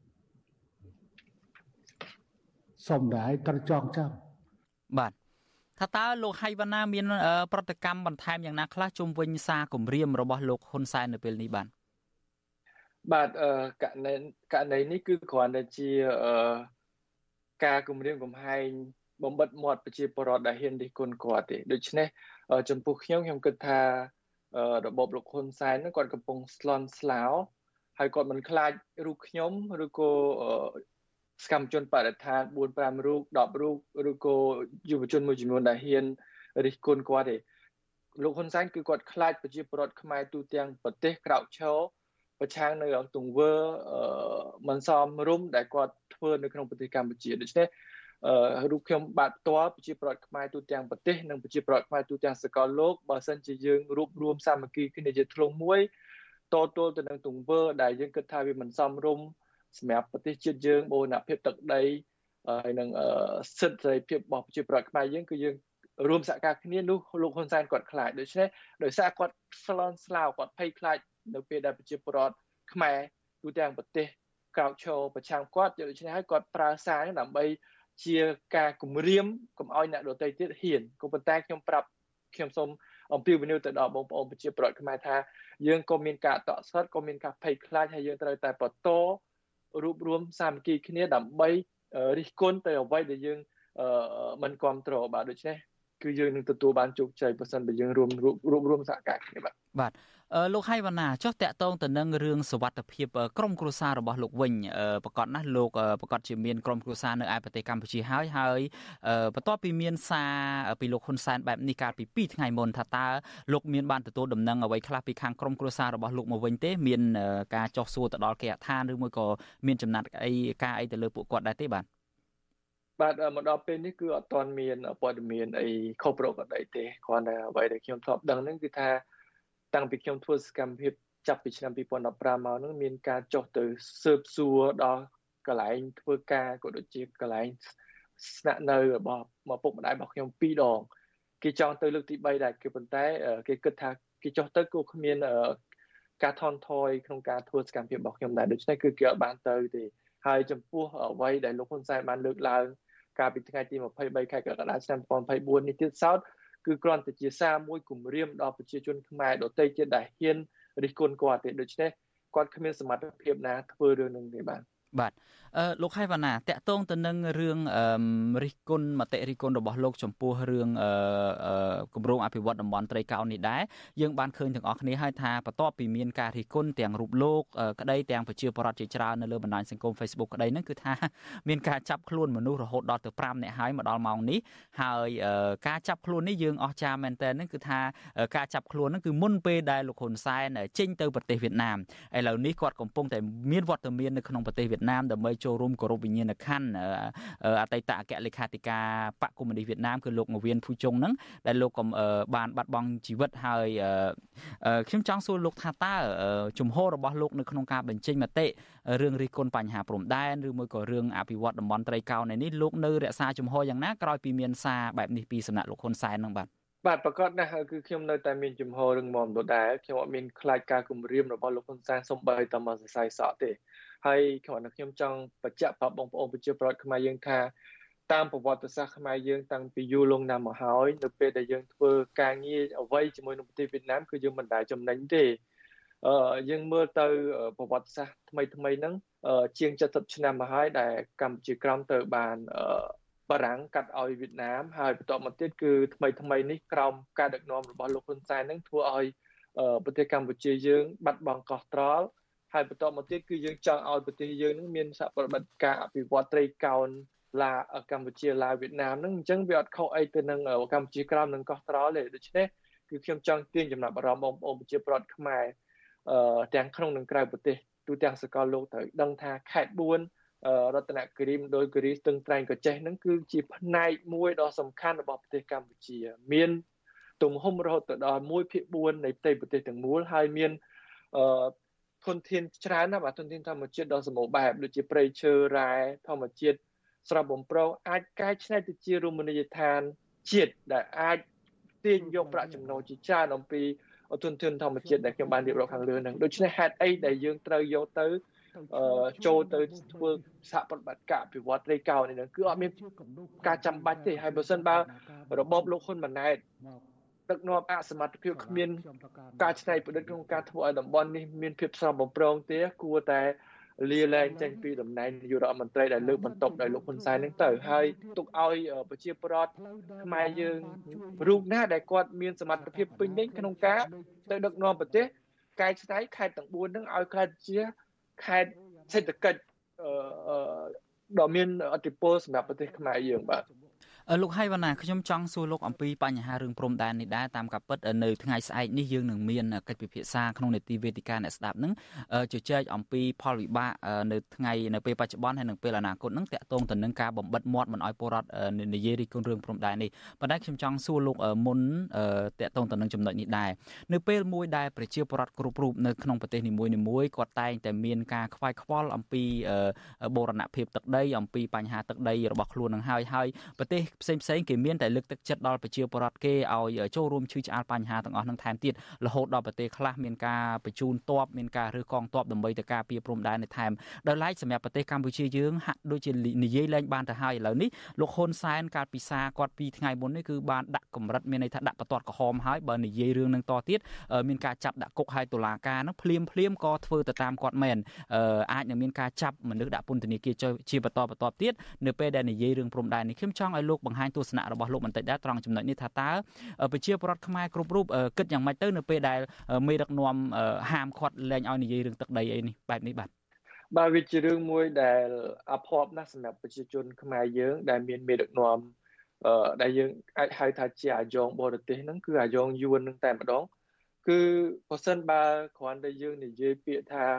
សូមតែត្រូវចងចាំបាទថាតើលោកហៃវ៉ាណាមានប្រតិកម្មបន្ថែមយ៉ាងណាខ្លះជុំវិញសារគម្រាមរបស់លោកហ៊ុនសែននៅពេលនេះបាទករណីនេះគឺគ្រាន់តែជាការគម្រាមកំហែងបំបិទមាត់ប្រជាពលរដ្ឋដែលហ៊ានរិះគន់គាត់ទេដូច្នេះចំពោះខ្ញុំគិតថារបបលោកហ៊ុនសែនហ្នឹងគាត់កំពុងស្លន់ស្លោហើយគាត់មិនខ្លាចរូបខ្ញុំឬក៏សកម្មជនបរិស្ថាន 4-5 រូប 10 រូបឬក៏យុវជនមួយចំនួនដែលហ៊ានរិះគន់គាត់ទេលោកហ៊ុនសែនគឺគាត់ខ្លាចប្រជាពលរដ្ឋខ្មែរទូទាំងប្រទេសក្រោកឈរប្រឆាំងនៅទង្វើមិនសមរម្យដែលគាត់ធ្វើនៅក្នុងប្រទេសកម្ពុជាដូច្នេះរូបខ្ញុំបាទផ្ទាល់ប្រជាពលរដ្ឋខ្មែរទូទាំងប្រទេសនិងប្រជាពលរដ្ឋខ្មែរទូទាំងសកលលោកបើសិនជាយើងរួបរวมសាមគ្គីគ្នាជាធ្លុងមួយតទល់ទៅនឹងទង្វើដែលយើងគិតថាវាមិនសមរម្យសម្រាប់ប្រទេសជាតិយើងបូរណភាពទឹកដីហើយនឹងសិទ្ធិសេរីភាពរបស់ប្រជាពលរដ្ឋខ្មែរយើងគឺយើងរួមសហការគ្នានោះលោកហ៊ុនសែនគាត់ខ្លាចដូច្នេះដោយសារគាត់ស្លន់ស្លោគាត់ភ័យខ្លាចនៅពេលដែលប្រជាពលរដ្ឋខ្មែរទូទាំងប្រទេសក្រោកឈរប្រឆាំងគាត់ដូច្នេះហើយគាត់ប្រើសារដើម្បីជាការគំរាមកុំឲ្យអ្នកដទៃទៀតហ៊ានក៏ប៉ុន្តែខ្ញុំសូមអំពាវនាវទៅដល់បងប្អូនប្រជាពលរដ្ឋខ្មែរថាយើងក៏មានការតក់ស្លុតក៏មានការភ័យខ្លាចហើយយើងត្រូវតែបន្តរួបរวมសាមគ្គីគ្នាដើម្បីរិះគន់ទៅអ្វីដែលយើងមិនគ្រប់គ្រងបាទដូច្នេះគឺយើងនឹងទទួលបានជោគជ័យបើសិនបើយើងរួបរวมសហការគ្នាបាទលោកហៃវ៉ាណាចុះតាក់ទងទៅនឹងរឿងសុវត្ថិភាពក្រុមគ្រួសាររបស់លោកវិញប្រកាសណាស់លោកប្រកាសជាមានក្រុមគ្រួសារនៅឯប្រទេសកម្ពុជាហើយបន្ទាប់ពីមានសារពីលោកហ៊ុនសែនបែបនេះកាលពី2ថ្ងៃមុនថាតើលោកមានបានទទួលដំណឹងអ្វីខ្លះពីខាងក្រុមគ្រួសាររបស់លោកមកវិញទេមានការចោះសួរទៅដល់គេហដ្ឋានឬមួយក៏មានចំណាត់ការអីទៅលើពួកគាត់ដែរទេបាទបាទមកដល់ពេលនេះគឺអត់ទាន់មានព័ត៌មានអីខុសប្រក្រតីទេគ្រាន់តែអ្វីដែលខ្ញុំធ្លាប់ដឹងហ្នឹងគឺថាតាំងពីខ្ញុំធ្វើសកម្មភាពចាប់ពីឆ្នាំ2015មកហ្នឹងមានការចុះទៅស៊ើបសួរដល់កន្លែងធ្វើការក៏ដូចជាកន្លែងស្នាក់នៅរបស់ឪពុកម្ដាយរបស់ខ្ញុំ2ដងគេចង់ទៅលើកទី3ដែរគឺប៉ុន្តែគេគិតថាគេចុះទៅគឺគ្មានការថនថយក្នុងការធ្វើសកម្មភាពរបស់ខ្ញុំដែរដូច្នេះគឺគេអត់បានទៅទេហើយចំពោះអ្វីដែលលោកហ៊ុនសែនបានលើកឡើងកាលពីថ្ងៃទី23ខែកក្កដាឆ្នាំ2024នេះទៀតសោតគឺគ្រាន់តែជាសារមួយគម្រាមដល់ប្រជាជនខ្មែរដទៃទៀតដែលហ៊ានរិះគន់គាត់ទេដូច្នេះគាត់គ្មានសមត្ថភាពណាធ្វើរឿងនឹងទេបាទលោកហៃវណ្ណាតកតងទៅនឹងរឿងរិះគន់មតិរិះគន់របស់លោកចំពោះរឿងគម្រោងអភិវឌ្ឍតំបន់ត្រីកោណនេះដែរយើងបានឃើញទាំងអស់គ្នាហើយថាបន្ទាប់ពីមានការរិះគន់ទាំងរូបលោកក្តីទាំងប្រជាពលរដ្ឋជាច្រើននៅលើបណ្ដាញសង្គម Facebook ក្តីហ្នឹងគឺថាមានការចាប់ខ្លួនមនុស្សរហូតដល់ទៅ5នាក់ហើយមកដល់ម៉ោងនេះហើយការចាប់ខ្លួននេះយើងអស្ចារ្យមែនទែនហ្នឹងគឺថាការចាប់ខ្លួនហ្នឹងគឺមុនពេលដែលលោកហ៊ុនសែនចេញទៅប្រទេសវៀតណាមឥឡូវនេះគាត់កំពុងតែមានវត្តមាននៅក្នុងប្រទេសវៀតណាមដើម្បីចូលរួមគោរពវិញ្ញាណក្ខន្ធអតីតអគ្គលេខាធិការបកកុម្មុយនីសវៀតណាមគឺលោកងវៀនភូជុងហ្នឹងដែលលោកបានបាត់បង់ជីវិតហើយខ្ញុំចង់សួរលោកថាតើជំហររបស់លោកនៅក្នុងការបញ្ចេញមតិរឿងរិះគន់បញ្ហាព្រំដែនឬមួយក៏រឿងអភិវឌ្ឍតំបន់ត្រីកោណនេះលោកនៅរក្សាជំហរយ៉ាងណាក្រោយពីមានសារបែបនេះពីសំណាក់លោកហ៊ុនសែនហ្នឹងបាទប្រកាសណាស់គឺខ្ញុំនៅតែមានជំហររឹងមាំដដែលខ្ញុំអត់មានខ្លាចការគំរាមរបស់លោកហ៊ុនសែនសូម្បីតែមកសរសៃសក់ទេហើយខ្ញុំចង់បញ្ជាក់ប្រាប់បងប្អូនប្រជាពលរដ្ឋខ្មែរយើងថាតាមប្រវត្តិសាស្ត្រខ្មែរយើងតាំងពីយូរលង់ណាស់មកហើយនៅពេលដែលយើងធ្វើការងារអ្វីជាមួយនឹងប្រទេសវៀតណាមគឺយើងមិនដែលចំណេញទេយើងមើលទៅប្រវត្តិសាស្ត្រថ្មីហ្នឹងជាង70ឆ្នាំមកហើយដែលកម្ពុជាក្រោមទៅបានបារាំងកាត់ឲ្យវៀតណាមហើយបន្តមកទៀតគឺថ្មីនេះក្រោមការដឹកនាំរបស់លោកហ៊ុនសែនហ្នឹងធ្វើឲ្យប្រទេសកម្ពុជាយើងបាត់បង់កោះត្រល់ហើយបន្តមកទៀតគឺយើងចង់ឲ្យប្រទេសយើងនឹងមានសហប្រតិបត្តិការអភិវឌ្ឍត្រីកោណឡាកម្ពុជាឡាវវៀតណាមហ្នឹងអញ្ចឹងវាអត់ខុសអីទៅនឹងកម្ពុជាក្រោមនិងកោះត្រល់ទេដូច្នេះគឺខ្ញុំចង់ទាញចំណាប់អារម្មណ៍បងប្អូនប្រជាពលរដ្ឋខ្មែរទាំងក្នុងនិងក្រៅប្រទេសទូទាំងសកលលោកត្រូវដឹងថាខេត្ត4រតនគិរីមណ្ឌលគិរីស្ទឹងត្រែងកោះចេះហ្នឹងគឺជាផ្នែកមួយដ៏សំខាន់របស់ប្រទេសកម្ពុជាមានទំហំរហូតដល់1/4នៃផ្ទៃប្រទេសទាំងមូលហើយមានធនធានច្រើនណាស់បាទធនធានធម្មជាតិដ៏សម្បូរបែបដូចជាព្រៃឈើរ៉ែធម្មជាតិស្រស់បំព្រងអាចកែច្នៃទៅជារមណីយដ្ឋានជាតិដែលអាចទាញយកប្រាក់ចំណូលជាច្រើនអំពីធនធានធម្មជាតិដែលខ្ញុំបានរៀបរាប់ខាងលើហ្នឹងដូច្នេះហេតុអីដែលយើងត្រូវយកទៅចូលទៅធ្វើសហប្រតិបត្តិការអភិវឌ្ឍត្រីកោណនេះគឺអត់មានការចាំបាច់ទេហើយបើសិនបើរបបលោកហ៊ុនម៉ាណែតដឹកនាំអសមត្ថភាពគ្មានការច្នៃប្រឌិតក្នុងការធ្វើឲ្យតំបន់នេះមានភាពស្រស់បំព្រងទេគួរតែលាលែងចេញពីតំណែងនាយករដ្ឋមន្ត្រីដែលលើកបន្ទប់ដោយលោកហ៊ុនសែនហ្នឹងទៅហើយទុកឲ្យប្រជាពលរដ្ឋខ្មែរយើងរូបណាដែលគាត់មានសមត្ថភាពពេញលេញក្នុងការទៅដឹកនាំប្រទេសកែច្នៃខេត្តទាំង4ហ្នឹងឲ្យក្លាយជាខេត្តសេដ្ឋកិច្ចដ៏មានឥទ្ធិពលសម្រាប់ប្រទេសខ្មែរយើងបាទលោកហៃវណ្ណាខ្ញុំចង់សួរលោកអំពីបញ្ហារឿងព្រំដែននេះដែរតាមការពិតនៅថ្ងៃស្អែកនេះយើងនឹងមានកិច្ចពិភាក្សាក្នុងនេតិវេទិកាអ្នកស្ដាប់នឹងជជែកអំពីផលវិបាកនៅពេលបច្ចុប្បន្នហើយនិងពេលអនាគតនឹងតាក់ទងទៅនឹងការបំបិទមាត់មិនឲ្យពលរដ្ឋនិយាយរិះគន់រឿងព្រំដែននេះប៉ុន្តែខ្ញុំចង់សួរលោកមុនតាក់ទងទៅនឹងចំណុចនេះដែរនៅពេលមួយដែលប្រជាពលរដ្ឋគ្រប់រូបនៅក្នុងប្រទេសនីមួយៗគាត់តែងតែមានការខ្វាយខ្វល់អំពីបូរណភាពទឹកដីអំពីបញ្ហាទឹកដីរបស់ខ្លួននឹងហើយប្រទេសផ្សេងគេមានតែលើកទឹកចិត្តដល់ប្រជាពលរដ្ឋគេឲ្យចូលរួមឈឺឆ្អាលបញ្ហាទាំងអស់នឹងថែមទៀតរហូតដល់ប្រទេសខ្លះមានការបញ្ជូនទ័ពមានការរើសកងទ័ពដើម្បីទៅការពារព្រំដែននៅថែមដោយឡែកសម្រាប់ប្រទេសកម្ពុជាយើងហាក់ដូចជានិយាយលែងបានទៅហើយឥឡូវនេះលោកហ៊ុនសែនកាលពីសារគាត់ពីថ្ងៃមុននេះគឺបានដាក់កម្រិតមានន័យថាដាក់បន្ទាត់ក្រហមហើយបើនិយាយរឿងនឹងតទៀតមានការចាប់ដាក់គុកហើយតុលាការនឹងភ្លាមក៏ធ្វើទៅតាមគាត់មែនអាចនឹងមានការចាប់មនុស្សដាក់ពន្ធនាគារជាបន្តទៀតនៅពេលដែលនិយាយរឿងព្រំដែននេះខ្ញុំចង់ឲ្យលោកបង្ហាញទស្សនៈរបស់លោកបន្តិចដែរត្រង់ចំណុចនេះថាតើប្រជាពលរដ្ឋខ្មែរគ្រប់រូបគិតយ៉ាងម៉េចទៅនៅពេលដែលមេដឹកនាំហាមឃាត់លែងឲ្យនិយាយរឿងទឹកដីអីនេះបែបនេះបាទវាជារឿងមួយដែលអភ័ព្វណាស់សម្រាប់ប្រជាជនខ្មែរយើងដែលមានមេដឹកនាំដែលយើងអាចហៅថាជាអាយ៉ងបរទេសហ្នឹងគឺអាយ៉ងយួនហ្នឹងតែម្ដងគឺបើសិនបើគ្រាន់តែយើងនិយាយពាក្យថា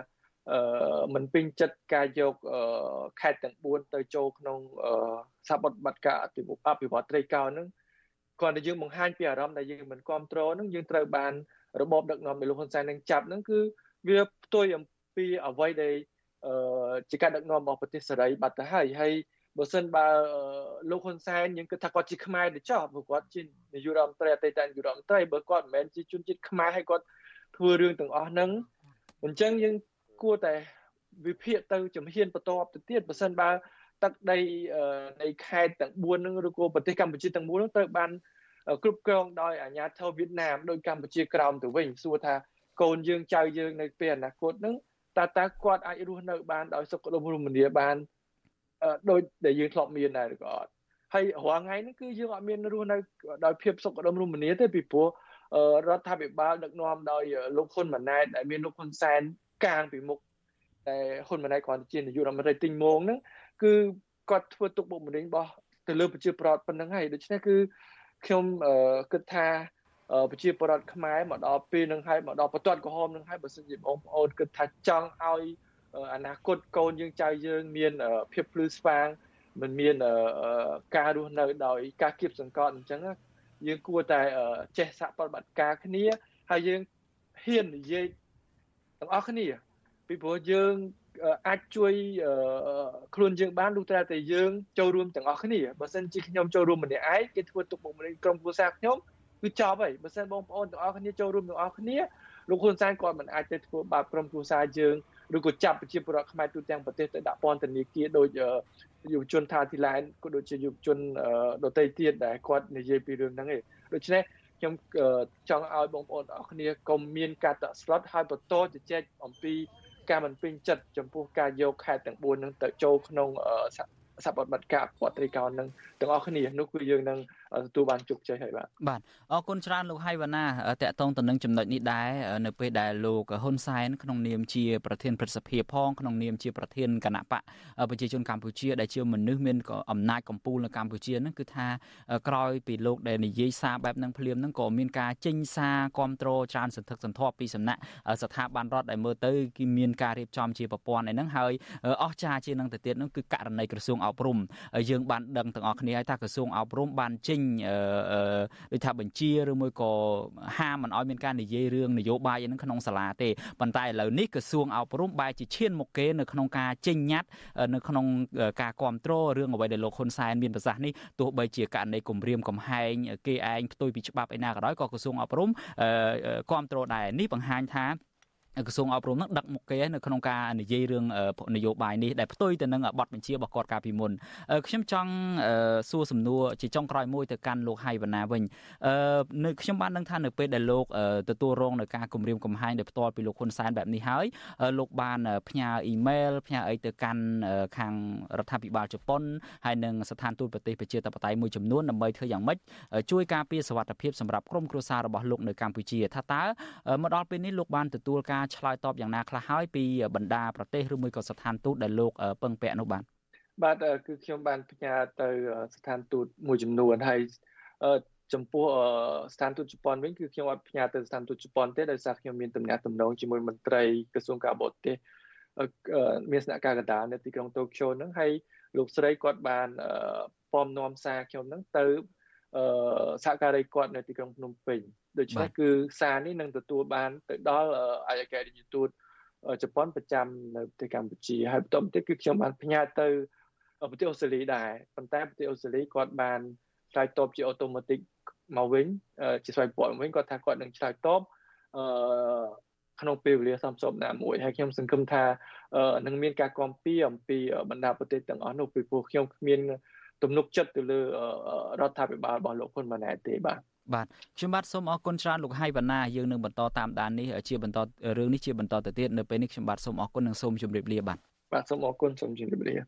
មិនពេញចិត្តការយកខេត្តទាំង4ទៅចូលក្នុងសហប្រតិបត្តិការអភិវឌ្ឍត្រីកោណហ្នឹងគាត់តែយើងបង្ហាញពីអារម្មណ៍ដែលយើងមិនគ្រប់គ្រងហ្នឹងយើងត្រូវបានរបបដឹកនាំរបស់លោកហ៊ុនសែននឹងចាប់ហ្នឹងគឺវាផ្ទុយអំពីអ្វីដែលជាការដឹកនាំរបស់ប្រទេសសេរីបាត់ទៅហើយបើសិនបើលោកហ៊ុនសែនយើងគិតថាគាត់ជាខ្មែរទៅចោះព្រោះគាត់ជានាយករដ្ឋមន្ត្រីអតីតនាយករដ្ឋមន្ត្រីបើគាត់មិនមែនជាជនជាតិខ្មែរហើយគាត់ធ្វើរឿងទាំងអស់ហ្នឹងអញ្ចឹងយើងគួរតែវិភាគទៅជំហានបន្តទៅទៀតបើសិនបើទឹកដីនៃខេត្តទាំង4ហ្នឹងឬក៏ប្រទេសកម្ពុជាទាំង4ហ្នឹងត្រូវបានគ្រប់គ្រងដោយអាជ្ញាធរវៀតណាមដោយកម្ពុជាក្រោមទៅវិញសួរថាកូនយើងចៅយើងនៅពេលអនាគតហ្នឹងតើគាត់អាចរស់នៅបានដោយសុខដុមរមនាបានដោយដែលយើងធ្លាប់មានដែរឬក៏អត់ហើយរាល់ថ្ងៃហ្នឹងគឺយើងអត់មានរស់នៅដោយភាពសុខដុមរមនាទេពីព្រោះរដ្ឋាភិបាលដឹកនាំដោយលោកហ៊ុនម៉ាណែតដែលមានលោកហ៊ុនសែនកាងពីមុខតែហ៊ុនម៉ាណែតគ្រាន់តែជានាយករដ្ឋមន្ត្រីទីងមងហ្នឹងគឺគាត់ធ្វើទុកបុកម្នេញរបស់ទៅលើប្រជាពលរដ្ឋប៉ុណ្្នឹងហើយដូច្នេះគឺខ្ញុំគិតថាប្រជាពលរដ្ឋខ្មែរមកដល់ពេលហ្នឹងហើយមកដល់បន្ទាត់ក្រហមហ្នឹងហើយបើសិនជាបងប្អូនគិតថាចង់ឲ្យអនាគតកូនយើងចៅយើងមានភាពភ្លឺស្វាងមិនមានការរស់នៅដោយការគៀបសង្កត់អញ្ចឹងយើងគួរតែចេះសហប្រតិបត្តិការគ្នាហើយយើងហ៊ាននិយាយទាំងអស់គ្នាពីព្រោះយើងអាចជួយខ្លួនយើងបានលុះត្រាតែយើងចូលរួមទាំងអស់គ្នាបើសិនជាខ្ញុំចូលរួមម្នាក់ឯងគេធ្វើទុកបុកម្នេញក្រុមគ្រួសារខ្ញុំគឺចប់ហើយបើសិនបងប្អូនទាំងអស់គ្នាចូលរួមទាំងអស់គ្នាលោកហ៊ុនសែនគាត់មិនអាចទៅធ្វើបាបក្រុមគ្រួសារយើងឬក៏ចាប់ប្រជាពលរដ្ឋខ្មែរទូទាំងប្រទេសទៅដាក់ពន្ធនាគារដោយយុវជនថាធីឡែនក៏ដូចជាយុវជនដទៃទៀតដែលគាត់និយាយពីរឿងហ្នឹងឯងដូច្នេះខ្ញុំចង់ឲ្យបងប្អូនទាំងអស់គ្នាកុំមានការតក់ស្លុតហើយបន្តជជែកអំពីការមិនពេញចិត្តចំពោះការយកខេត្តទាំង4ហ្នឹងទៅចូលក្នុងសហប្រតិបត្តិការអភិវឌ្ឍត្រីកោណនឹងទាំងអស់គ្នានោះគឺយើងនឹងទទួលបានជោគជ័យហើយបាទអរគុណច្រើនលោកហៃវណ្ណាតកតងទៅនឹងចំណុចនេះដែរនៅពេលដែលលោកហ៊ុនសែនក្នុងនាមជាប្រធានព្រឹទ្ធសភាផងក្នុងនាមជាប្រធានគណៈបកប្រជាជនកម្ពុជាដែលជាមនុស្សមានអំណាចកម្ពុជានៅកម្ពុជាហ្នឹងគឺថាក្រោយពីលោកដែលនិយាយសារបែបហ្នឹងភ្លាមហ្នឹងក៏មានការចេញសារគ្រប់គ្រងច្រើនសន្ធឹកសន្ធាប់ពីសំណាក់ស្ថាប័នរដ្ឋដែលមើលទៅគឺមានការរៀបចំជាប្រព័ន្ធឯហ្នឹងហើយអស្ចារ្យជាងនឹងទៅទៀតហ្នឹងគឺករណីក្រសួងអប់រំយើងបានដឹងទាំងអស់គ្នាហើយថាក្រសួងអប់រំបានចេញដូចថាបញ្ជាឬមួយក៏ហាមមិនឲ្យមានការនិយាយរឿងនយោបាយហ្នឹងក្នុងសាលាទេប៉ុន្តែឥឡូវនេះក្រសួងអប់រំបែរជាឈានមុខគេនៅក្នុងការចេញញត្តិនៅក្នុងការគ្រប់គ្រងរឿងអ្វីដែលលោកហ៊ុនសែនមានប្រសាសន៍នេះទោះបីជាករណីគម្រាមកំហែងគេឯងផ្ទុយពីច្បាប់ឯណាក៏ដោយក៏ក្រសួងអប់រំគ្រប់គ្រងដែរនេះបង្ហាញថាក្រសួងអប់រំនឹងដឹកមុខគេនៅក្នុងការនិយាយរឿងនយោបាយនេះដែលផ្ទុយទៅនឹងបទបញ្ជារបស់គាត់កាលពីមុនខ្ញុំចង់សួរសំណួរជាចុងក្រោយមួយទៅកាន់លោកហៃវណ្ណាវិញនៅខ្ញុំបានដឹងថានៅពេលដែលលោកទទួលរងនៅការគម្រាមកំហែងដោយផ្ទាល់ពីលោកហ៊ុនសែនបែបនេះហើយលោកបានផ្ញើអ៊ីមែលផ្ញើអីទៅកាន់ខាងរដ្ឋាភិបាលជប៉ុនហើយនិងស្ថានទូតប្រទេសប្រជាធិបតេយ្យមួយចំនួនដើម្បីធ្វើយ៉ាងម៉េចជួយការពារសុវត្ថិភាពសម្រាប់ក្រុមគ្រួសាររបស់លោកនៅកម្ពុជាថាតើមកដល់ពេលនេះលោកបានទទួលការឆ្លើយតបយ៉ាងណាខ្លះហើយពីបណ្ដាប្រទេសឬមួយក៏ស្ថានទូតដែលលោកពឹងពាក់នោះបាទគឺខ្ញុំបានផ្ញើទៅស្ថានទូតមួយចំនួនហើយចំពោះស្ថានទូតជប៉ុនវិញគឺខ្ញុំអត់ផ្ញើទៅស្ថានទូតជប៉ុនទេដោយសារខ្ញុំមានទំនាក់ទំនងជាមួយមន្ត្រីក្រសួងការបរទេសមានស្នាក់ការកណ្ដាលនៅទីក្រុងតូក្យូហ្នឹងហើយលោកស្រីគាត់បានពំនាំសារខ្ញុំហ្នឹងទៅសហការីគាត់នៅទីក្រុងភ្នំពេញដូច្នេះគឺសារនេះនឹងទទួលបានទៅដល់ឯកអគ្គរដ្ឋទូតជប៉ុនប្រចាំនៅប្រទេសកម្ពុជាហើយបន្តមកទៀតគឺខ្ញុំបានផ្ញើទៅប្រទេសអូស្ត្រាលីដែរប៉ុន្តែប្រទេសអូស្ត្រាលីគាត់បានឆ្លើយតបជាអូតូម៉ាទិកមកវិញជាស្វ័យប្រវត្តិវិញគាត់ថាគាត់នឹងឆ្លើយតបក្នុងពេលវេលាសមស្របណាមួយហើយខ្ញុំសង្ឃឹមថានឹងមានការគាំពៀអំពីបណ្ដាប្រទេសទាំងអស់នោះពីព្រោះខ្ញុំគ្មានទំនុកចិត្តទៅលើរដ្ឋាភិបាលរបស់លោកហ៊ុនម៉ាណែតទេបាទខ្ញុំបាទសូមអរគុណច្រើនលោកហៃវណ្ណាយើងនឹងបន្តតាមដាននេះជាបន្តរឿងនេះជាបន្តទៅទៀតនៅពេលនេះខ្ញុំបាទសូមអរគុណនិងសូមជម្រាបលាបាទសូមអរគុណសូមជម្រាបលា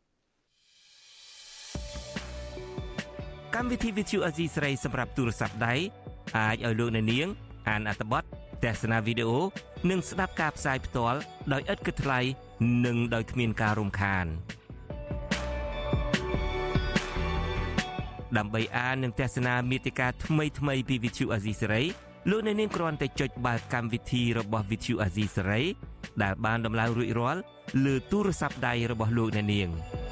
កម្មវិធី VTV អាស៊ីសេរីសម្រាប់ទូរស័ព្ទដៃអាចឲ្យលោកអ្នកនាងអានអត្ថបទទស្សនាវីដេអូនិងស្ដាប់ការផ្សាយផ្ទាល់ដោយឥតគិតថ្លៃនិងដោយគ្មានការរំខានដើម្បីអាននិងទស្សនាមាតិកាថ្មីៗពី VTV អាស៊ីសេរីលោកអ្នកនាងគ្រាន់តែចុចបើកកម្មវិធីរបស់ Vithu Azizi Saray ដែលបានដំឡើងរួចរាល់លើទូរស័ព្ទដៃរបស់លោកអ្នកនាង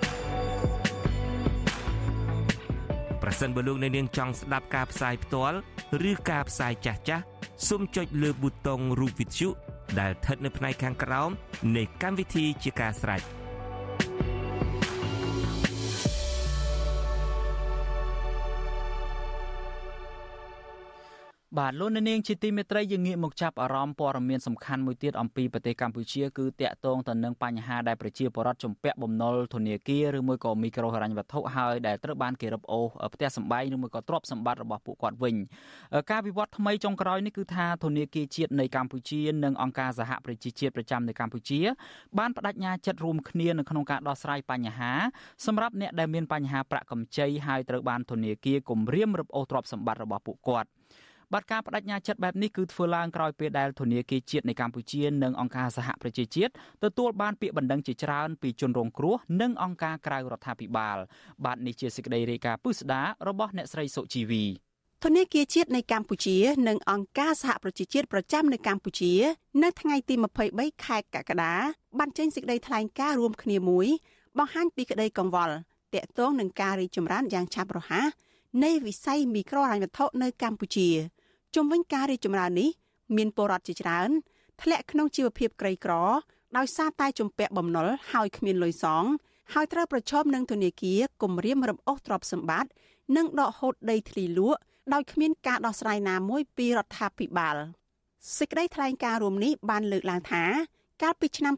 ប្រសិនបើលោកអ្នកនាងចង់ស្ដាប់ការផ្សាយផ្ទាល់ឬការផ្សាយចាស់ៗសូមចុចលើប៊ូតុងរូប Vithu ដែលស្ថិតនៅផ្នែកខាងក្រោមនៃកម្មវិធីជាការស្រេចបាទលោកនាងជាទីមេត្រីយើងងាកមកចាប់អារម្មណ៍ព័ត៌មានសំខាន់មួយទៀតអំពីប្រទេសកម្ពុជាគឺតាក់ទងទៅនឹងបញ្ហាដែលប្រជាពលរដ្ឋជំពាក់បំណុលធនាគារឬមួយក៏មីក្រូហិរញ្ញវត្ថុហើយដែលត្រូវបានគេរឹបអូសផ្ទះសម្បែងឬមួយក៏ទ្រព្យសម្បត្តិរបស់ពួកគាត់វិញការវិវត្តថ្មីចុងក្រោយនេះគឺថាធនាគារជាតិនៃកម្ពុជានិងអង្គការសហប្រជាជាតិប្រចាំនៅកម្ពុជាបានបដិញ្ញាចិត្តរួមគ្នានៅក្នុងការដោះស្រាយបញ្ហាសម្រាប់អ្នកដែលមានបញ្ហាប្រាក់កម្ចីហើយត្រូវបានធនាគារគំរាមរឹបអូសទ្រព្យសម្បត្តិរបស់ពួកគាត់បាទការបដិញ្ញាចិត្តបែបនេះគឺធ្វើឡើងក្រោយពេលដែលធនាគារជាតិនៃកម្ពុជានិងអង្គការសហប្រជាជាតិទទួលបានពាក្យបណ្ដឹងជាច្រើនពីជនរងគ្រោះនិងអង្គការក្រៅរដ្ឋាភិបាលបាទនេះជាសេចក្តីរាយការណ៍ពិស្ដាររបស់អ្នកស្រីសុជីវីធនាគារជាតិនៃកម្ពុជានិងអង្គការសហប្រជាជាតិប្រចាំនៅកម្ពុជានៅថ្ងៃទី23ខែកក្កដាបានចេញសេចក្តីថ្លែងការណ៍រួមគ្នាមួយបង្ហាញពីក្តីកង្វល់ទាក់ទងនឹងការរីកចម្រើនយ៉ាងឆាប់រហ័សនៃវិស័យមីក្រូហិរញ្ញវត្ថុនៅកម្ពុជាជុំវិញការរីកចម្រើននេះមានពលរដ្ឋជាច្រើនធ្លាក់ក្នុងជីវភាពក្រីក្រដោយសារតែជំពាក់បំណុលហើយគ្មានលុយសងហើយត្រូវប្រឈមនឹងធនាគារគំរាមរំអូសទ្រព្យសម្បត្តិនិងដកហូតដីធ្លីលក់ដោយគ្មានការដោះស្រាយណាមួយពីរដ្ឋាភិបាលសេចក្តីថ្លែងការណ៍រួមនេះបានលើកឡើងថាកាលពីឆ្នាំ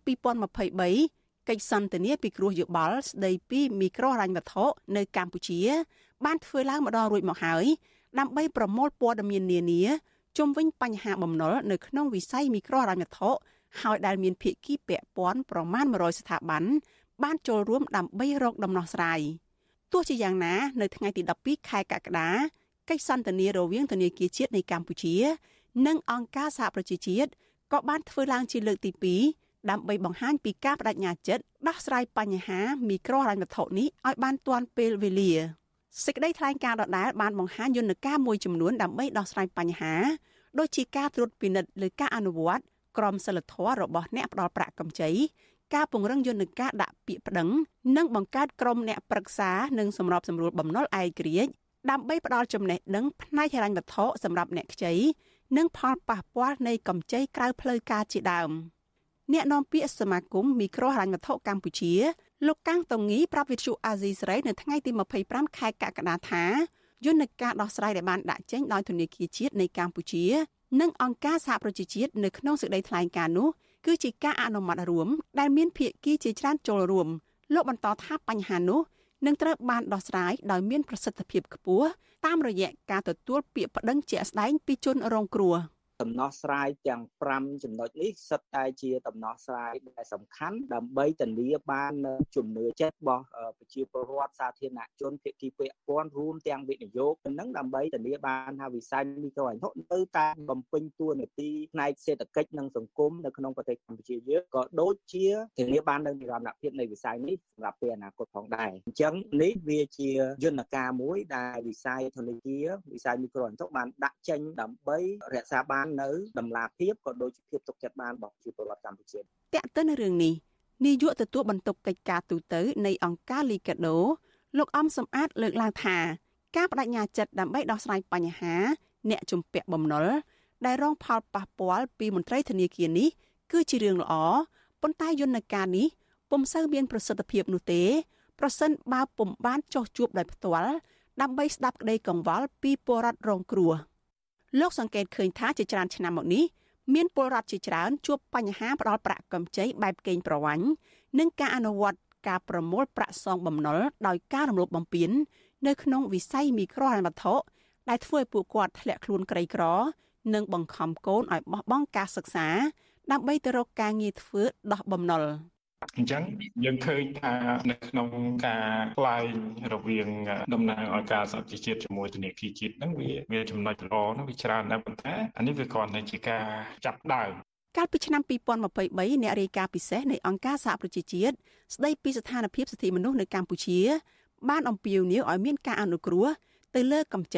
2023កិច្ចសន្ទនាពិគ្រោះយោបល់ស្តីពីមីក្រូហិរញ្ញវត្ថុនៅកម្ពុជាបានធ្វើឡើងម្ដងរួចមកហើយដើម្បីប្រមូលព័ត៌មាននានាជុំវិញបញ្ហាបំណុលនៅក្នុងវិស័យមីក្រូហិរញ្ញវត្ថុហើយដែលមានភាគីពាក់ព័ន្ធប្រមាណ100ស្ថាប័នបានចូលរួមដើម្បីរកដំណោះស្រាយទោះជាយ៉ាងណានៅថ្ងៃទី12ខែកក្កដាកិច្ចសន្ទនារវាងធនាគារជាតិនៃកម្ពុជានិងអង្គការសហប្រជាជាតិក៏បានធ្វើឡើងជាលើកទី2ដើម្បីបង្ហាញពីការបដិញ្ញាចិត្តដោះស្រាយបញ្ហាមីក្រូហិរញ្ញវត្ថុនេះឲ្យបានទាន់ពេលវេលាសេចក្តីថ្លែងការណ៍ដដែលបានបង្ហាញយន្តការមួយចំនួនដើម្បីដោះស្រាយបញ្ហាដូចជាការត្រួតពិនិត្យលើការអនុវត្តក្រមសីលធម៌របស់អ្នកផ្ដល់ប្រាក់កម្ចីការពង្រឹងយន្តការដាក់ពាក្យប្តឹងនិងបង្កើតក្រុមអ្នកប្រឹក្សានិងសម្របសម្រួលបំណុលឯករាជ្យដើម្បីផ្ដល់ចំណេះដឹងផ្នែកហិរញ្ញវត្ថុសម្រាប់អ្នកខ្ចីនិងផលប៉ះពាល់នៃកម្ចីក្រៅផ្លូវការជាដើមអ្នកនាំពាក្យសមាគមមីក្រូហិរញ្ញវត្ថុកម្ពុជាលោកកាំងតុងងីប្រាប់វិទ្យុអាស៊ីសេរីនៅថ្ងៃទី25ខែកក្កដាថាយន្តការដោះស្រាយដែលបានដាក់ចេញដោយធនាគារជាតិនៃកម្ពុជានិងអង្គការសហប្រជាជាតិនៅក្នុងសេចក្តីថ្លែងការណ៍នោះគឺជាការអនុម័តរួមដែលមានភាគីជាច្រើនចូលរួមលោកបន្តថាបញ្ហានោះនឹងត្រូវបានដោះស្រាយដោយមានប្រសិទ្ធភាពខ្ពស់តាមរយៈការទទួលពាក្យប្តឹងជាក់ស្ដែងពីជនរងគ្រោះដំណោះស្រាយទាំង5ចំណុចនេះសុទ្ធតែជាដំណោះស្រាយដែលសំខាន់ដើម្បីធានាបានជំនឿចិត្តរបស់ប្រជាពលរដ្ឋសាធារណជនភាគីពាក់ព័ន្ធរួមទាំងវិនិយោគនឹងដើម្បីធានាបានថាវិស័យមីក្រូហិរញ្ញវត្ថុនៅតែបំពេញតួនាទីផ្នែកសេដ្ឋកិច្ចនិងសង្គមនៅក្នុងប្រទេសកម្ពុជាយើងក៏ដូចជាធានាបាននូវនិរន្តរភាពនៃវិស័យនេះសម្រាប់ពេលអនាគតផងដែរអញ្ចឹងនេះវាជាយន្តការមួយដែលវិស័យធនាគារវិស័យមីក្រូហិរញ្ញវត្ថុបានដាក់ចេញដើម្បីរក្សាបាននៅតម្លាភាពក៏ដូចជាភាពទុកចិត្តបានរបស់ប្រជាពលរដ្ឋកម្ពុជាតាក់ទិនរឿងនេះនាយកទទួលបន្ទុកកិច្ចការទូតនៃអង្គការលីកាដូលោកអំសំអាតលើកឡើងថាការបដិញ្ញាចិត្តដើម្បីដោះស្រាយបញ្ហាអ្នកជំពាក់បំណុលដែលរងផលប៉ះពាល់ពីមន្ត្រីធនាគារនេះគឺជារឿងល្អប៉ុន្តែយន្តការនេះពុំសូវមានប្រសិទ្ធភាពនោះទេប្រសិនបើពុំបានចោះជួបដោយផ្ទាល់ដើម្បីស្ដាប់ក្តីកង្វល់ពីពលរដ្ឋរងគ្រោះលោកសង្កេតឃើញថាជាច្រើនឆ្នាំមកនេះមានពលរដ្ឋជាច្រើនជួបបញ្ហាផ្ដាល់ប្រាក់កម្ចីបែបកេងប្រវ័ញ្ចនិងការអនុវត្តការប្រមូលប្រាក់សងបំណុលដោយការរំលោភបំពាននៅក្នុងវិស័យមីក្រូហិរញ្ញវត្ថុដែលធ្វើឲ្យពួកគាត់ធ្លាក់ខ្លួនក្រីក្រនិងបង្ខំកូនឲ្យបោះបង់ការសិក្សាដើម្បីទៅរកការងារធ្វើដោះបំណុលអញ្ចឹងយើងឃើញថានៅក្នុងការថ្លែងរវាងតំណាងអង្គការសហជីវជាតិជាមួយធនាគារជាតិហ្នឹងវាចំណុចល្អហ្នឹងវាច្រើនដែរប៉ុន្តែអានេះវាគ្រាន់តែជាការចាប់ដើមកាលពីឆ្នាំ2023អ្នករាយការណ៍ពិសេសនៃអង្គការសហប្រជាជាតិស្ដីពីស្ថានភាពសិទ្ធិមនុស្សនៅកម្ពុជាបានអំពាវនាវឲ្យមានការអនុគ្រោះទៅលើកម្ចី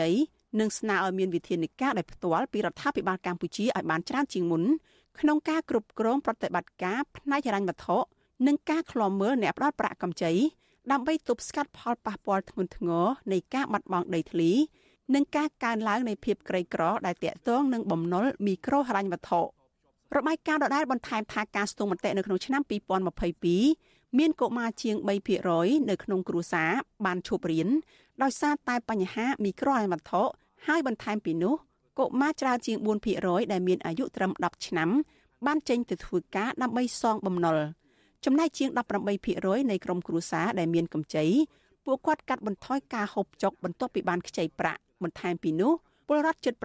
និងស្នើឲ្យមានវិធានការដោយផ្ទាល់ពីរដ្ឋាភិបាលកម្ពុជាឲ្យបានច្រើនជាងមុនក្នុងការគ្រប់គ្រងប្រតិបត្តិការផ្នែកហិរញ្ញវត្ថុនិងការឃ្លាំមើលអ្នកផ្ដល់ប្រាក់កម្ចីដើម្បីទប់ស្កាត់ផលប៉ះពាល់ធ្ងន់ធ្ងរនៃការបាត់បង់ដីធ្លីនិងការកើនឡើងនៃភាពក្រីក្រដែលទាក់ទងនឹងបំណុលមីក្រូហិរញ្ញវត្ថុរបាយការណ៍ដដែលបន្ថែមថាការស្ទង់មតិនៅក្នុងឆ្នាំ2022មានកុមារជាង 3% នៅក្នុងគ្រួសារបានឈប់រៀនដោយសារតែបញ្ហាមីក្រូហិរញ្ញវត្ថុហើយបន្ថែមពីនោះកុមារច្រើនជាង 4% ដែលមានអាយុត្រឹម10ឆ្នាំបានចេញទៅធ្វើការដើម្បីសងបំណុលចំណែកជាង 18% នៃក្រុមគ្រួសារដែលមានកម្ចីពួកគាត់កាត់បន្ថយការហូបចុកបន្ទាប់ពីបានខ្ចីប្រាក់បន្ថែមពីនោះពលរដ្ឋជិត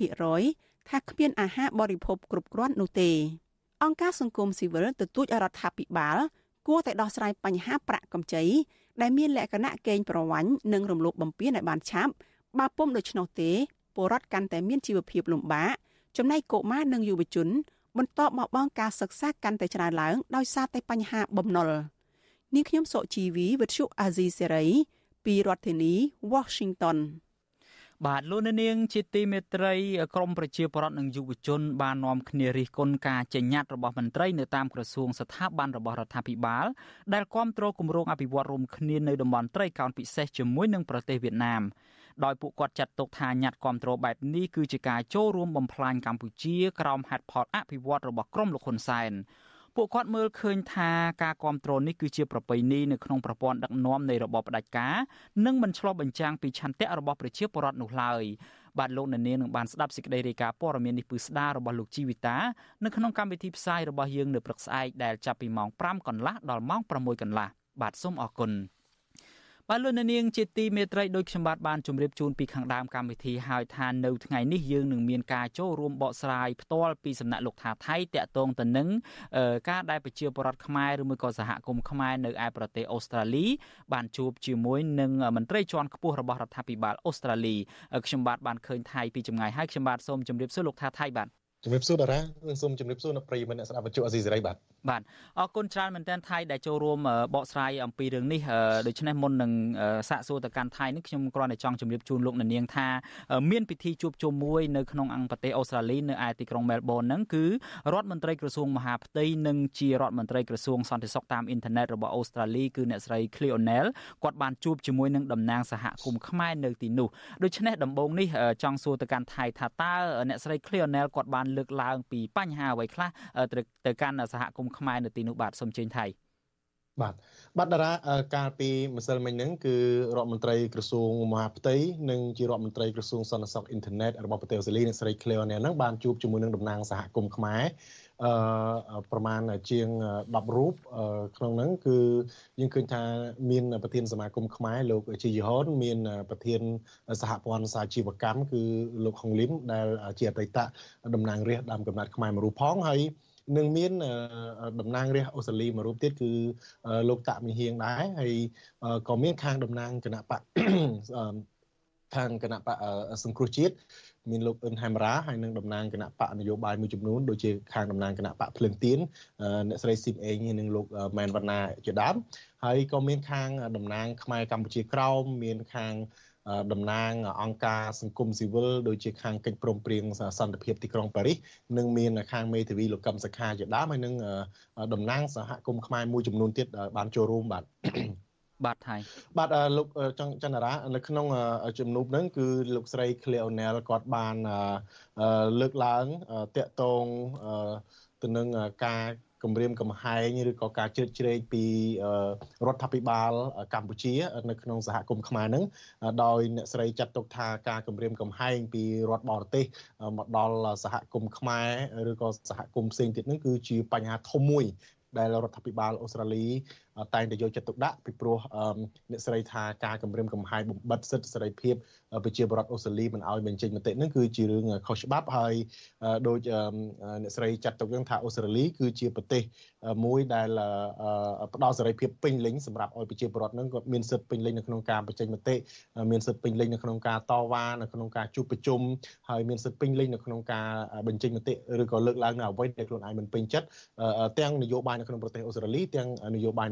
9% ថាគ្មានអាហារបរិភោគគ្រប់គ្រាន់នោះទេអង្គការសង្គមស៊ីវិលទទូចរដ្ឋាភិបាលគួរតែដោះស្រាយបញ្ហាប្រាក់កម្ចីដែលមានលក្ខណៈកេងប្រវ័ញ្ចនិងរំលោភបំពានឲ្យបានឆាប់បើពុំដូច្នោះទេពលរដ្ឋកាន់តែមានជីវភាពលំបាកចំណែកកុមារនិងយុវជនបន្តមកបង់ការសិក្សាកាន់តែច្រើនឡើងដោយសារតែបញ្ហាបំណុលនាងខ្ញុំសុជីវីវិទ្យុអាស៊ីសេរីពីរដ្ឋធានី Washington បាទលោកនាងជាទីមេត្រីក្រមប្រជាពលរដ្ឋនិងយុវជនបាននាំគ្នារិះគន់ការចេញញត្តិរបស់មន្ត្រីនៅតាមក្រសួងស្ថាប័នរបស់រដ្ឋាភិបាលដែលគាំទ្រគម្រោងអភិវឌ្ឍរួមគ្នានៅតំបន់ត្រីកោណពិសេសជាមួយនឹងប្រទេសវៀតណាមដោយពួកគាត់ចាត់ទុកថាញត្តិគាំទ្របែបនេះគឺជាការចូលរួមបំផ្លាញកម្ពុជាក្រោមហេតុផលអភិវឌ្ឍរបស់ក្រមលោកហ៊ុនសែនពួកគាត់មើលឃើញថាការគាំទ្រនេះគឺជាប្រពៃណីនៅក្នុងប្រព័ន្ធដឹកនាំនៃរបបផ្ដាច់ការនិងមិនឆ្លុះបញ្ចាំងពីឆន្ទៈរបស់ប្រជាពលរដ្ឋនោះឡើយបាទលោកអ្នកនាងនឹងបានស្ដាប់សេចក្តីរាយការណ៍ព័ត៌មាននេះពឺស្ដាររបស់លោកជីវិតានៅក្នុងកម្មវិធីផ្សាយរបស់យើងនៅព្រឹកស្អែកដែលចាប់ពីម៉ោង 5 កន្លះដល់ម៉ោង 6 កន្លះបាទសូមអរគុណបាទលោកអ្នកនាងជាទីមេត្រីដោយខ្ញុំបាទបានជម្រាបជូនពីខាងដើមកម្មវិធីហើយថានៅថ្ងៃនេះយើងនឹងមានការចូលរួមបកស្រាយផ្ទាល់ពីសំណាក់លោកថាថៃតាក់ទងទៅនឹងការដែលប្រជាពលរដ្ឋខ្មែរឬមួយក៏សហគមន៍ខ្មែរនៅឯប្រទេសអូស្ត្រាលីបានជួបជាមួយនឹងមន្ត្រីជាន់ខ្ពស់របស់រដ្ឋាភិបាលអូស្ត្រាលីខ្ញុំបាទបានឃើញថៃពីចម្ងាយហើយខ្ញុំបាទសូមជម្រាបសួរលោកថាថៃបាទជំរាបសួរតារានិងសូមជំរាបសួរអ្នកប្រិយមិត្តអ្នកស្ដាប់វិទ្យុអាស៊ីសេរីបាទអរគុណច្រើនមែនទែនថៃដែលចូលរួមបកស្រាយអំពីរឿងនេះដូច្នេះមុននឹងសាកសួរទៅកាន់ថៃនេះខ្ញុំគ្រាន់តែចង់ជម្រាបជូនលោកអ្នកនាងថាមានពិធីជួបជុំមួយនៅក្នុងប្រទេសអូស្ត្រាលីនៅឯទីក្រុងមែលប៊នហ្នឹងគឺរដ្ឋមន្ត្រីក្រសួងមហាផ្ទៃនិងជារដ្ឋមន្ត្រីក្រសួងសន្តិសុខតាមអ៊ីនធឺណិតរបស់អូស្ត្រាលីគឺអ្នកស្រី Claire O'Neil គាត់បានជួបជាមួយនឹងតំណាងសហគមន៍ខ្មែរនៅទីនោះដូច្នេះដំបូងនេះចង់សួរទៅកាន់ថៃថាតើអ្នកស្រី Claire O'Neil គាត់បានលើកឡើងពីបញ្ហាអ្វីខ្លះទៅកាន់សហគមន៍ខ្មែរនៅទីនោះបាទសូមជើញថៃបាទតារាកាលពីម្សិលមិញហ្នឹងគឺរដ្ឋមន្ត្រីក្រសួងមហាផ្ទៃនិងជារដ្ឋមន្ត្រីក្រសួងសន្តិសុខអ៊ីនធឺណិតរបស់ប្រទេសអូស្ត្រាលីអ្នកស្រី Claire O'Neil ហ្នឹងបានជួបជាមួយនឹងតំណាងសហគមន៍ខ្មែរប្រមាណជាង10រូបក្នុងហ្នឹងគឺយើងឃើញថាមានប្រធានសមាគមខ្មែរលោកជាយហនមានប្រធានសហព័ន្ធសាជីវកម្មគឺលោកហុងលីមដែលជាអតីតតំណាងរាស្ត្រដើមកំណត់ខ្មែរមួយរូបផងហើយនឹងមានតំណាងរាស្ត្រអូស្ត្រាលីមួយរូបទៀតគឺលោកតាក់មីហៀងដែរហើយក៏មានខាងតំណាងគណៈបកខាងគណៈបកសង្គ្រោះជាតិមានលោកអ៊ុនហែមរ៉ាហើយនិងតំណាងគណៈបកនយោបាយមួយចំនួនដូចជាខាងតំណាងគណៈបកភ្លើងទៀនអ្នកស្រីស៊ីមអេងនិងលោកម៉ែនវណ្ណាជាដើមហើយក៏មានខាងតំណាងខ្មែរកម្ពុជាក្រោមមានខាងតំណាងអង្គការសង្គមស៊ីវិលដូចជាខាងកិច្ចព្រមព្រៀងសន្តិភាពទីក្រុងប៉ារីសនិងមានខាងមេធាវីលោកកឹមសុខាជាដើមហើយនិងតំណាងសហគមន៍ខ្មែរមួយចំនួនទៀតបានចូលរួមបាទថៃបាទលោកចន្ទរានៅក្នុងជំនួបហ្នឹងគឺលោកស្រី Claire O'Neil គាត់បានលើកឡើងតាក់ទងទៅនឹងការគម្រាមកំហែងឬក៏ការជ្រៀតជ្រែកពីរដ្ឋាភិបាលកម្ពុជានៅក្នុងសហគមន៍ខ្មែរហ្នឹងដោយអ្នកស្រីចាត់ទុកថាការគម្រាមកំហែងពីរដ្ឋបរទេសមកដល់សហគមន៍ខ្មែរឬក៏សហគមន៍ផ្សេងទៀតហ្នឹងគឺជាបញ្ហាធំមួយដែលរដ្ឋាភិបាលអូស្ត្រាលីតែងតែយកចិត្តទុកដាក់ពីព្រោះអ្នកស្រីថាការគម្រាមកំហែងបំបិទសិទ្ធិសេរីភាពប្រជាពលរដ្ឋអូស្ត្រាលីមិនឲ្យបញ្ចេញមតិហ្នឹងគឺជារឿងខុសច្បាប់ហើយដោយអ្នកស្រីចាត់ទុកថាអូស្ត្រាលីគឺជាប្រទេសមួយដែលផ្ដល់សេរីភាពពេញលេញសម្រាប់ឲ្យប្រជាពលរដ្ឋហ្នឹងគាត់មានសិទ្ធិពេញលេញនៅក្នុងការបញ្ចេញមតិមានសិទ្ធិពេញលេញនៅក្នុងការតវ៉ានៅក្នុងការជួបប្រជុំហើយមានសិទ្ធិពេញលេញនៅក្នុងការបញ្ចេញមតិឬក៏លើកឡើងនៅអ្វីដែលខ្លួនឯងមិនពេញចិត្តទាំងនយោបាយនៅក្នុងប្រទេសអូស្ត្រាលីទាំងនយោបាយនៅ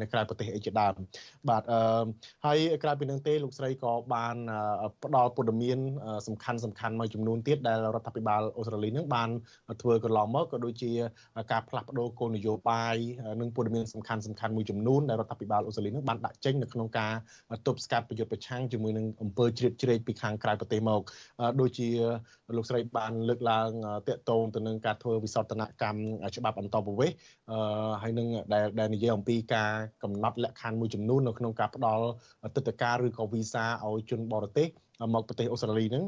ក្រៅប្រទេសអីជាដើមបាទហើយក្រៅពីនឹងទេលោកស្រីក៏បានផ្ដល់ព័ត៌មានសំខាន់មួយចំនួនទៀតដែលរដ្ឋាភិបាលអូស្ត្រាលីនឹងបានធ្វើកន្លងមកក៏ដូចជាការផ្លាស់ប្ដូរគោលនយោបាយនិងព័ត៌មានសំខាន់មួយចំនួនដែលរដ្ឋាភិបាលអូស្ត្រាលីនឹងបានដាក់ចេញនៅក្នុងការទប់ស្កាត់ប្រយុទ្ធប្រឆាំងជាមួយនឹងអំពើជ្រៀតជ្រែកពីខាងក្រៅប្រទេសមកដូចជាលោកស្រីបានលើកឡើងតាក់ទងទៅនឹងការធ្វើវិសោធនកម្មច្បាប់អន្តរប្រវេសន៍ហើយនឹងដែលនិយាយអំពីការកំណត់លក្ខខណ្ឌមួយចំនួននៅក្នុងការផ្ដល់ទិដ្ឋាការឬក៏វីសាឲ្យជនបរទេសមកប្រទេសអូស្ត្រាលីហ្នឹង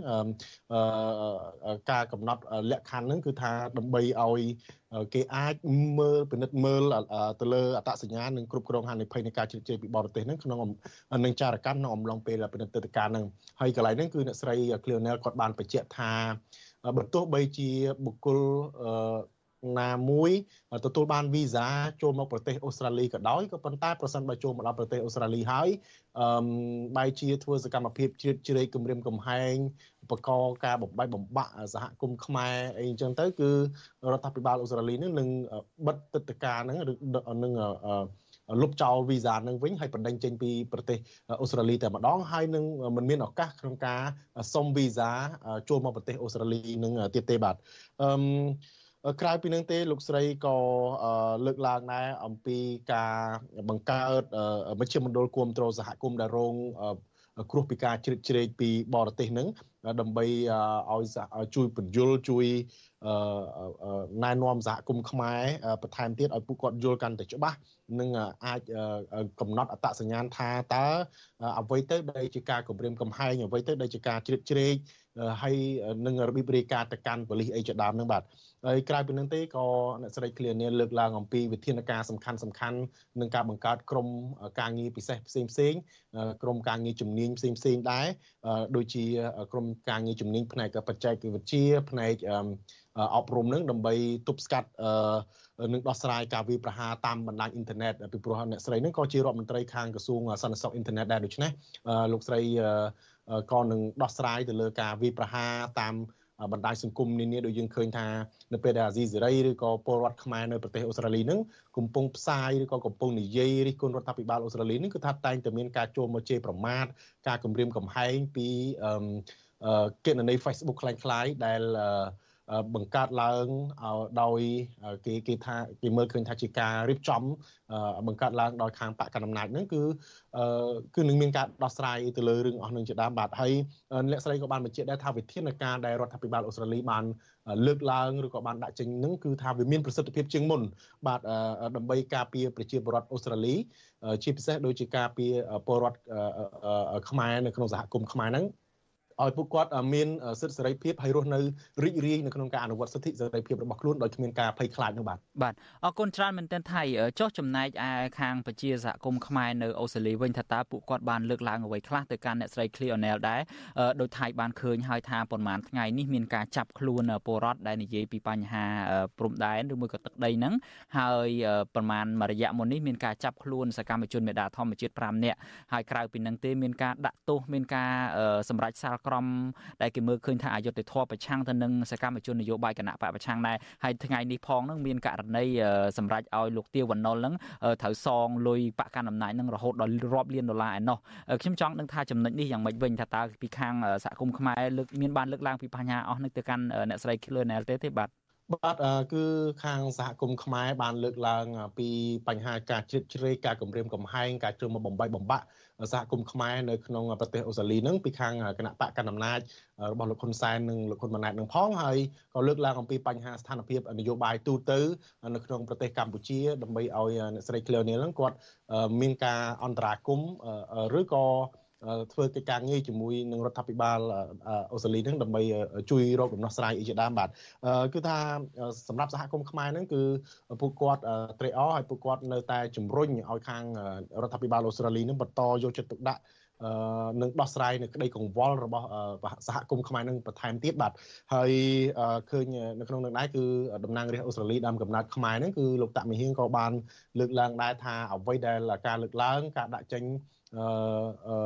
ការកំណត់លក្ខខណ្ឌហ្នឹងគឺថាដើម្បីឲ្យគេអាចពិនិត្យមើលទៅលើអត្តសញ្ញាណនិងគ្រប់គ្រងហានិភ័យនៃការជ្រៀតជ្រែកពីបរទេសហ្នឹងក្នុងនឹងចារកម្មក្នុងអំឡុងពេលពិនិត្យទិដ្ឋាការហ្នឹងហើយកន្លែងហ្នឹងគឺអ្នកស្រី Cleonel គាត់បានបញ្ជាក់ថាបើទោះបីជាបុគ្គលណាមួយទទួលបានវីសាចូលមកប្រទេសអូស្ត្រាលីក៏ដោយក៏ប៉ុន្តែប្រសិនបើចូលមកដល់ប្រទេសអូស្ត្រាលីហើយបែរជាធ្វើសកម្មភាពជ្រៀតជ្រែកគំរាមកំហែងបកការបំបែកបំបាក់សហគមន៍ខ្មែរអីអញ្ចឹងទៅគឺរដ្ឋាភិបាលអូស្ត្រាលីនឹងបិទទិដ្ឋាការហ្នឹងឬនឹងលុបចោលវីសានឹងវិញហើយបណ្ដឹងចេញពីប្រទេសអូស្ត្រាលីតែម្ដងហើយនឹងមិនមានឱកាសក្នុងការសុំវីសាចូលមកប្រទេសអូស្ត្រាលីនឹងទៀតទេបាទក្រៅពីនឹងទេលោកស្រីក៏លើកឡើងដែរអំពីការបង្កើតមជ្ឈមណ្ឌលគាំទ្រសហគមន៍ដែលរងគ្រោះពីការជ្រៀតជ្រែកពីបរទេសនឹងដើម្បីឲ្យជួយពន្យល់ជួយណែនាំសហគមន៍ខ្មែរបន្ថែមទៀតឲ្យពួកគាត់យល់កាន់តែច្បាស់និងអាចកំណត់អត្តសញ្ញាណថាតើអ្វីទៅដែលជាការគំរាមកំហែងអ្វីទៅដែលជាការជ្រៀតជ្រែកហើយនឹងរបៀបរាយការណ៍ទៅកាន់ប៉ូលីសអីជាដើមហ្នឹងបាទហើយក្រៅពីនឹងទេក៏អ្នកស្រី Cleonel លើកឡើងអំពីវិធានការសំខាន់នឹងការបង្កើតក្រុមការងារពិសេសផ្សេងក្រុមការងារជំនាញផ្សេងដែរដូចជាក្រុមការងារជំនាញផ្នែកបច្ចេកវិទ្យាផ្នែកអប់រំនឹងដើម្បីទប់ស្កាត់នឹងដោះស្រាយការវាយប្រហារតាមបណ្ដាញអ៊ីនធឺណិតពីព្រោះអ្នកស្រីនឹងក៏ជារដ្ឋមន្ត្រីខាងក្រសួងសន្តិសុខអ៊ីនធឺណិតដែរដូច្នេះលោកស្រីក៏នឹងដោះស្រាយទៅលើការវាយប្រហារតាមបណ្ដាញសង្គមនានាដូចយើងឃើញថានៅពេលដែលអាស៊ីសេរីឬក៏ពលរដ្ឋខ្មែរនៅប្រទេសអូស្ត្រាលីនឹងកំពុងផ្សាយឬក៏កំពុងនិយាយរិះគន់រដ្ឋាភិបាលអូស្ត្រាលីនឹងគឺថាតែងតែមានការចូលមកជេរប្រមាថការគំរាមកំហែងពីគណនី Facebook คล้ายៗដែលបង្កើតឡើងដោយគេថាគេមើលឃើញថាជាការរៀបចំបង្កើតឡើងដោយខាងបកកណ្ដាលអំណាចហ្នឹងគឺនឹងមានការដោះស្រាយទៅលើរឿងអស់នឹងជាដើមបាទហើយអ្នកស្រីក៏បានបញ្ជាក់ដែរថាវិធានការដែលរដ្ឋាភិបាលអូស្ត្រាលីបានលើកឡើងឬក៏បានដាក់ចេញហ្នឹងគឺថាវាមានប្រសិទ្ធភាពជាងមុនបាទដើម្បីការពារប្រជាពលរដ្ឋអូស្ត្រាលីជាពិសេសដូចជាការពារពលរដ្ឋខ្មែរនៅក្នុងសហគមន៍ខ្មែរហ្នឹងឲ្យពួកគាត់មានសិទ្ធិសេរីភាពហើយរស់នៅរីករាយនៅក្នុងការអនុវត្តសិទ្ធិសេរីភាពរបស់ខ្លួនដោយគ្មានការភ័យខ្លាចនោះបាទអរគុណច្រើនមែនទែនថៃចុះចំណែកឯខាងប្រជាសហគមន៍ខ្មែរនៅអូស្ត្រាលីវិញថាតើពួកគាត់បានលើកឡើងអ្វីខ្លះទៅកាន់អ្នកស្រី Cleonel ដែរដោយថៃបានឃើញហើយថាប្រហែលថ្ងៃនេះមានការចាប់ខ្លួនពលរដ្ឋដែលនិយាយពីបញ្ហាព្រំដែនឬមួយក៏ទឹកដីហ្នឹងហើយប្រហែលមួយរយៈមុននេះមានការចាប់ខ្លួនសកម្មជនមេដាធម្មជាតិ5នាក់ហើយក្រៅពីហ្នឹងទេមានការដាក់ទោសមានការសម្រេចសាលក្រមដែលគេមើលឃើញថាអយុត្តិធម៌ប្រឆាំងទៅនឹងសកម្មជននយោបាយគណៈបកប្រឆាំងដែរហើយថ្ងៃនេះផងនឹងមានករណីសម្រេចឲ្យលោកទាវវណ្ណុលនឹងត្រូវសងលុយបកកណ្ដាលអំណាចនឹងរហូតដល់រាប់លានដុល្លារឯណោះខ្ញុំចង់ដឹងថាចំណុចនេះយ៉ាងម៉េចវិញថាតើពីខាងសហគមន៍ខ្មែរបានលើកឡើងពីបញ្ហាអស់នេះទៅកាន់អ្នកស្រី Cleonel ទេបាទគឺខាងសហគមន៍ខ្មែរបានលើកឡើងពីបញ្ហាការជ្រៀតជ្រែកការគំរាមកំហែងការចូលមកបំបែកបំបាក់សហគមន៍ខ្មែរនៅក្នុងប្រទេសអូស្ត្រាលីនឹងពីខាងគណៈបកកណ្ដាលអំណាចរបស់លោកហ៊ុនសែននិងលោកហ៊ុនម៉ាណែតនឹងផងហើយក៏លើកឡើងអំពីបញ្ហាស្ថានភាពនយោបាយទូទៅនៅក្នុងប្រទេសកម្ពុជាដើម្បីឲ្យអ្នកស្រី Cleonel នឹងគាត់មានការអន្តរាគមន៍ឬក៏ធ្វើកិច្ចការងារជាមួយនឹងរដ្ឋាភិបាលអូស្ត្រាលីនឹងដើម្បីជួយរកដំណោះស្រាយអីជាដើមបាទគឺថាសម្រាប់សហគមន៍ខ្មែរនឹងគឺពួកគាត់ត្រេកអរហើយពួកគាត់នៅតែជំរុញឲ្យខាងរដ្ឋាភិបាលអូស្ត្រាលីនឹងបន្តយកចិត្តទុកដាក់នឹងដោះស្រាយនៅក្តីកង្វល់របស់សហគមន៍ខ្មែរនឹងបន្ថែមទៀតបាទហើយឃើញនៅក្នុងនឹងដែរគឺតំណាងរាស្ត្រអូស្ត្រាលីដើមកំណើតខ្មែរនឹងគឺលោកតាក់មីហៀងក៏បានលើកឡើងដែរថាអ្វីដែលការលើកឡើងការដាក់ចេញ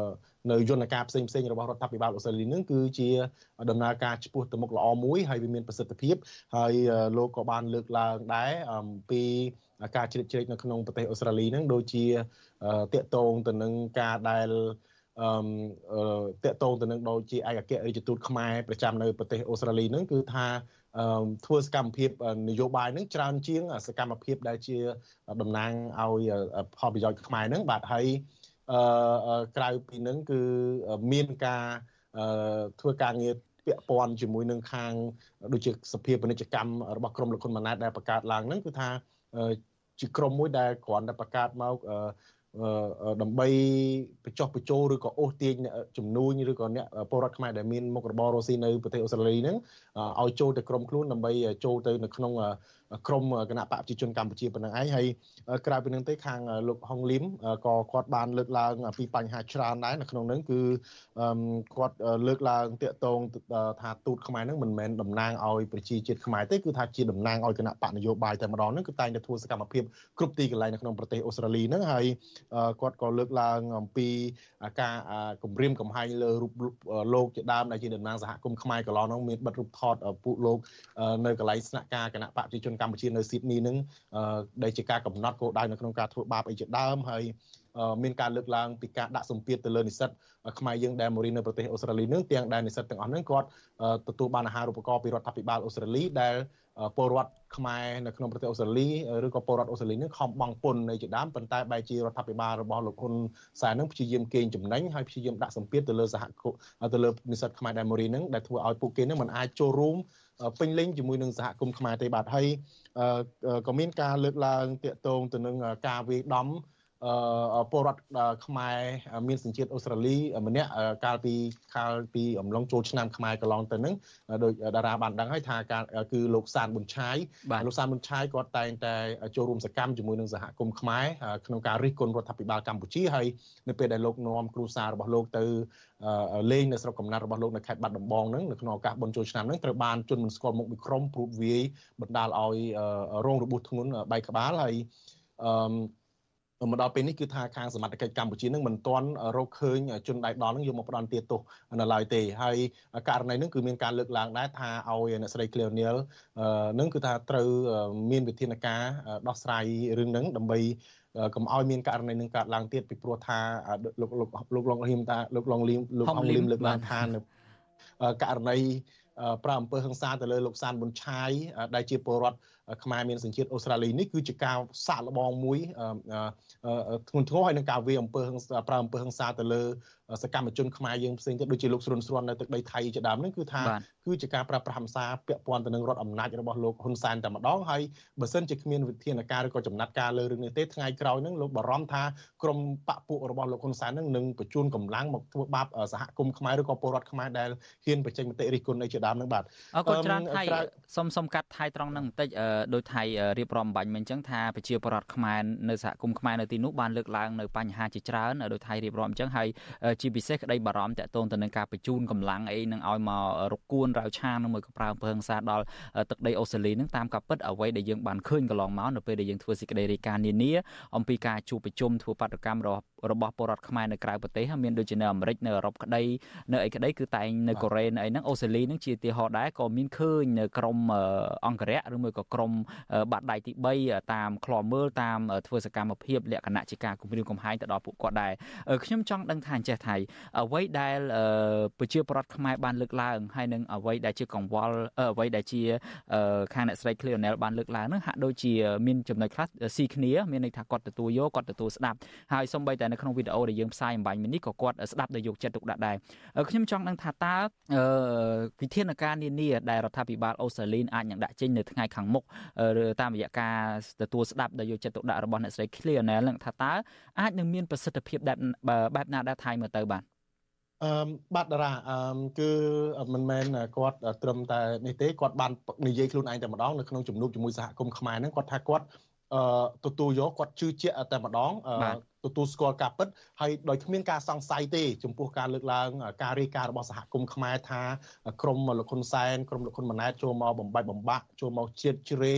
នៅយន្តការផ្សេងៗរបស់រដ្ឋាភិបាលអូស្ត្រាលីនឹងគឺជាដំណើរការឆ្ពោះទៅមុខល្អមួយហើយវាមានប្រសិទ្ធភាពហើយលោកក៏បានលើកឡើងដែរអំពីការជ្រៀតជ្រែកនៅក្នុងប្រទេសអូស្ត្រាលីនឹងដូចជាតាក់ទងទៅនឹងការដែលតាក់ទងទៅនឹងដូចជាឯកអគ្គរដ្ឋទូតខ្មែរប្រចាំនៅប្រទេសអូស្ត្រាលីនឹងគឺថាធ្វើសកម្មភាពនយោបាយនឹងច្រើនជាងសកម្មភាពដែលជាតំណាងឲ្យផលប្រយោជន៍ខ្មែរនឹងបាទហើយក្រៅពីនឹងគឺមានការធ្វើការងារពាក់ព័ន្ធជាមួយនឹងខាងដូចជាសភាពាណិជ្ជកម្មរបស់ក្រមលោកហ៊ុនម៉ាណែតដែលបង្កើតឡើងហ្នឹងគឺថាជាក្រុមមួយដែលគ្រាន់តែបង្កើតមកដើម្បីបញ្ចុះបញ្ចូលឬក៏អូសទាញជំនួញឬក៏អ្នកពលរដ្ឋខ្មែរដែលមានមុខរបររស់ស៊ីនៅប្រទេសអូស្ត្រាលីហ្នឹងឲ្យចូលទៅក្រុមខ្លួនដើម្បីចូលទៅនៅក្នុងក្រុមគណៈបកប្រជាជនកម្ពុជាប៉ុណ្ណឹងឯងហើយក្រៅពីនឹងទេខាងលោកហុងលីមក៏គាត់បានលើកឡើងពីបញ្ហាច្រើនដែរនៅក្នុងហ្នឹងគឺគាត់លើកឡើងតាក់ទងថាទូតខ្មែរហ្នឹងមិនមែនតំណាងឲ្យប្រជាជាតិខ្មែរទេគឺថាជាតំណាងឲ្យគណៈបកនយោបាយតែម្ដងហ្នឹងគឺតែងតែធ្វើសកម្មភាពគ្រប់ទីកន្លែងនៅក្នុងប្រទេសអូស្ត្រាលីហ្នឹងហើយគាត់ក៏លើកឡើងអំពីការគម្រាមកំហែងលើរូបលោកជាដើមដែលជាតំណាងសហគមន៍ខ្មែរកន្លងហ្នឹងមានបិទរូបថតពួកលោកនៅកន្លែងស្នាក់ការគណៈបកប្រជាជនកម្ពុជានៅស៊ីដនីនឹងដែលជាការកំណត់គោលដៅនៅក្នុងការធ្វើបាបអីជាដើមហើយមានការលើកឡើងពីការដាក់សម្ពាធទៅលើនិស្សិតខ្មែរយើងដែលមករៀននៅប្រទេសអូស្ត្រាលីនឹងទាំងដែលនិស្សិតទាំងអស់ហ្នឹងគាត់ទទួលបានអាហារូបករណ៍ពីរដ្ឋាភិបាលអូស្ត្រាលីដែលពលរដ្ឋខ្មែរនៅក្នុងប្រទេសអូស្ត្រាលីឬក៏ពលរដ្ឋអូស្ត្រាលីនឹងខំបង់ពន្ធនៅជាដើមប៉ុន្តែបែរជារដ្ឋាភិបាលរបស់លោកហ៊ុនសែននឹងព្យាយាមកេងចំណេញហើយព្យាយាមដាក់សម្ពាធទៅលើសហគមន៍ទៅលើនិស្សិតខ្មែរដែលមករៀននឹងដែលធ្វើឲ្យពួកគេនឹងមិនអាចចូលរួមពេញលេញជាមួយនឹងសហគមន៍ខ្មែរទេបាទហើយក៏មានការលើកឡើងតាក់ទងទៅនឹងការវាយដំពលរដ្ឋខ្មែរមានសញ្ជាតិអូស្ត្រាលីម្នាក់កាលពីអំឡុងចូលឆ្នាំខ្មែរកន្លងទៅនឹងដោយតារាបានដឹងហើយថាគឺលោកសានប៊ុនឆាយលោកសានប៊ុនឆាយគាត់តែងតែចូលរួមសកម្មជាមួយនឹងសហគមន៍ខ្មែរក្នុងការរិះគន់រដ្ឋាភិបាលកម្ពុជាហើយនៅពេលដែលលោកនាំគ្រួសាររបស់លោកទៅលេងនៅស្រុកកំណើតរបស់លោកនៅខេត្តបាត់ដំបងហ្នឹងនៅក្នុងឱកាសបុណ្យចូលឆ្នាំហ្នឹងត្រូវបានជនមិនស្គាល់មុខមួយក្រុមព្រួតវាយបណ្ដាលឲ្យរងរបួសធ្ងន់បែកក្បាលហើយមកដល់ពេលនេះគឺថាខាងសមត្ថកិច្ចកម្ពុជានឹងមិនទាន់រកឃើញជនដៃដល់នឹងយកមកផ្ដន់ទាទោសនៅឡើយទេហើយករណីនឹងគឺមានការលើកឡើងដែរថាឲ្យអ្នកស្រី Cleo Neal នឹងគឺថាត្រូវមានវិធានការដោះស្រាយរឿងហ្នឹងដើម្បីកុំឲ្យមានករណីនឹងកើតឡើងទៀតពីព្រោះថាលោកឡុងលីមលើកឡើងថានៅករណីប្រើអំពើហិង្សាទៅលើលោកសានប៊ុនឆាយដែលជាពលរដ្ឋខ្មែរមានសញ្ជាតិអូស្ត្រាលីនេះគឺជាការសាកល្បងមួយធ្ងន់ធ្ងរហើយនឹងការវាយអំពើប្រើអំពើហិង្សាទៅលើសកម្មជនខ្មែរយើងផ្សេងទៀតដូចជាលោកស្រុនស្រាន់នៅទឹកដីថៃជាដើមហ្នឹងគឺថាគឺជាការប្រើប្រាស់ហិង្សាពាក់ព័ន្ធទៅនឹងរដ្ឋអំណាចរបស់លោកហ៊ុនសែនតែម្ដងហើយបើសិនជាគ្មានវិធានការឬក៏ចំណាត់ការលើរឿងនេះទេថ្ងៃក្រោយហ្នឹងលោកបារម្ភថាក្រុមបកពួករបស់លោកហ៊ុនសែនហ្នឹងនឹងបញ្ជូនកម្លាំងមកធ្វើបាបសហគមន៍ខ្មែរឬក៏ពលរដ្ឋខ្មែរដែលហ៊ានបញ្ចេញមតិរិះគន់នៅជាដើមហ្នឹងបាទអរគុណច្រើនថៃសុំកាត់ថៃត្រង់ហ្នឹងបន្តិចដោយថៃរៀបរាប់បាញ់មិញអញ្ចឹងថាប្រជាពលរដ្ឋខ្មែរនៅសហគមន៍ខ្មែរនៅទីនោះបានលើកឡើងនៅបញ្ហាជាច្រើនដោយថៃរៀបរាប់អញ្ចឹងហើយជាពិសេសក្តីបារម្ភតាក់ទងទៅនឹងការបញ្ជូនកម្លាំងអីនឹងឲ្យមករកគួនរាវឆាននឹងមួយក៏ប្រើអំពើហិង្សាដល់ទឹកដីអូស្ត្រាលីនឹងតាមការពិតអ្វីដែលយើងបានឃើញកន្លងមកនៅពេលដែលយើងធ្វើសេចក្តីរាយការណ៍នានាអំពីការជួបប្រជុំធ្វើបាតកម្មរបស់ពលរដ្ឋខ្មែរនៅក្រៅប្រទេសមានដូចជានៅអាមេរិកនៅអឺរ៉ុបក្តីនៅអីក្តីគឺតែងនៅកូរ៉េនៅអីហ្នឹងអូស្ត្រាលីនឹងជាទីហោដែរក៏មានឃើញនៅក្រមអង្គរៈឬមួយក៏ក្រមបាត់ដៃទី3តាមឃ្លាំមើលតាមធ្វើសកម្មភាពលក្ខណៈជាការគំរាមកំហែងទៅដល់ពួកគាត់ដែរខ្ញុំចង់ដឹងថាអញ្ចេះថៃអ្វីដែលប្រជាពលរដ្ឋខ្មែរបានលើកឡើងហើយនឹងអ្វីដែលជាកង្វល់អ្វីដែលជាខាងអ្នកស្រី Cleo Neal បានលើកឡើងហ្នឹងហាក់ដូចជាមានចំណុចខ្លះស៊ីគ្នាមានន័យថាគាត់ទទួលយកគាត់ទទួលស្ដាប់ហើយសូម្បីតែនៅក្នុងវីដេអូដែលយើងផ្សាយអំបញ្ញមិញនេះក៏គាត់ស្ដាប់ដោយយកចិត្តទុកដាក់ដែរខ្ញុំចង់ដឹងថាតើវិធានការនានាដែលរដ្ឋាភិបាលអូស្ត្រាលីអាចនឹងដាក់ចេញនៅថ្ងៃខាងមុខតាមរយៈការទទួលស្ដាប់ដោយយកចិត្តទុកដាក់របស់អ្នកស្រី Cleo Neal នឹងថាតើអាចនឹងមានប្រសិទ្ធភាពបែបណាដែរថៃមើលទៅបាទបាទតារាគឺមិនមែនគាត់ត្រឹមតែនេះទេគាត់បាននិយាយខ្លួនឯងតែម្ដងនៅក្នុងជំនួបជាមួយសហគមន៍ខ្មែរហ្នឹងគាត់ថាគាត់ទទួលយកគាត់ជឿជាក់តែម្ដងទទួលស្គាល់ការពិតហើយដោយគ្មានការសង្ស័យទេចំពោះការលើកឡើងការរាយការណ៍របស់សហគមន៍ខ្មែរថាក្រមលោកហ៊ុនសែនក្រមលោកហ៊ុនម៉ាណែតចូលមកបំបែកបំបាក់ចូលមកជ្រៀតជ្រែក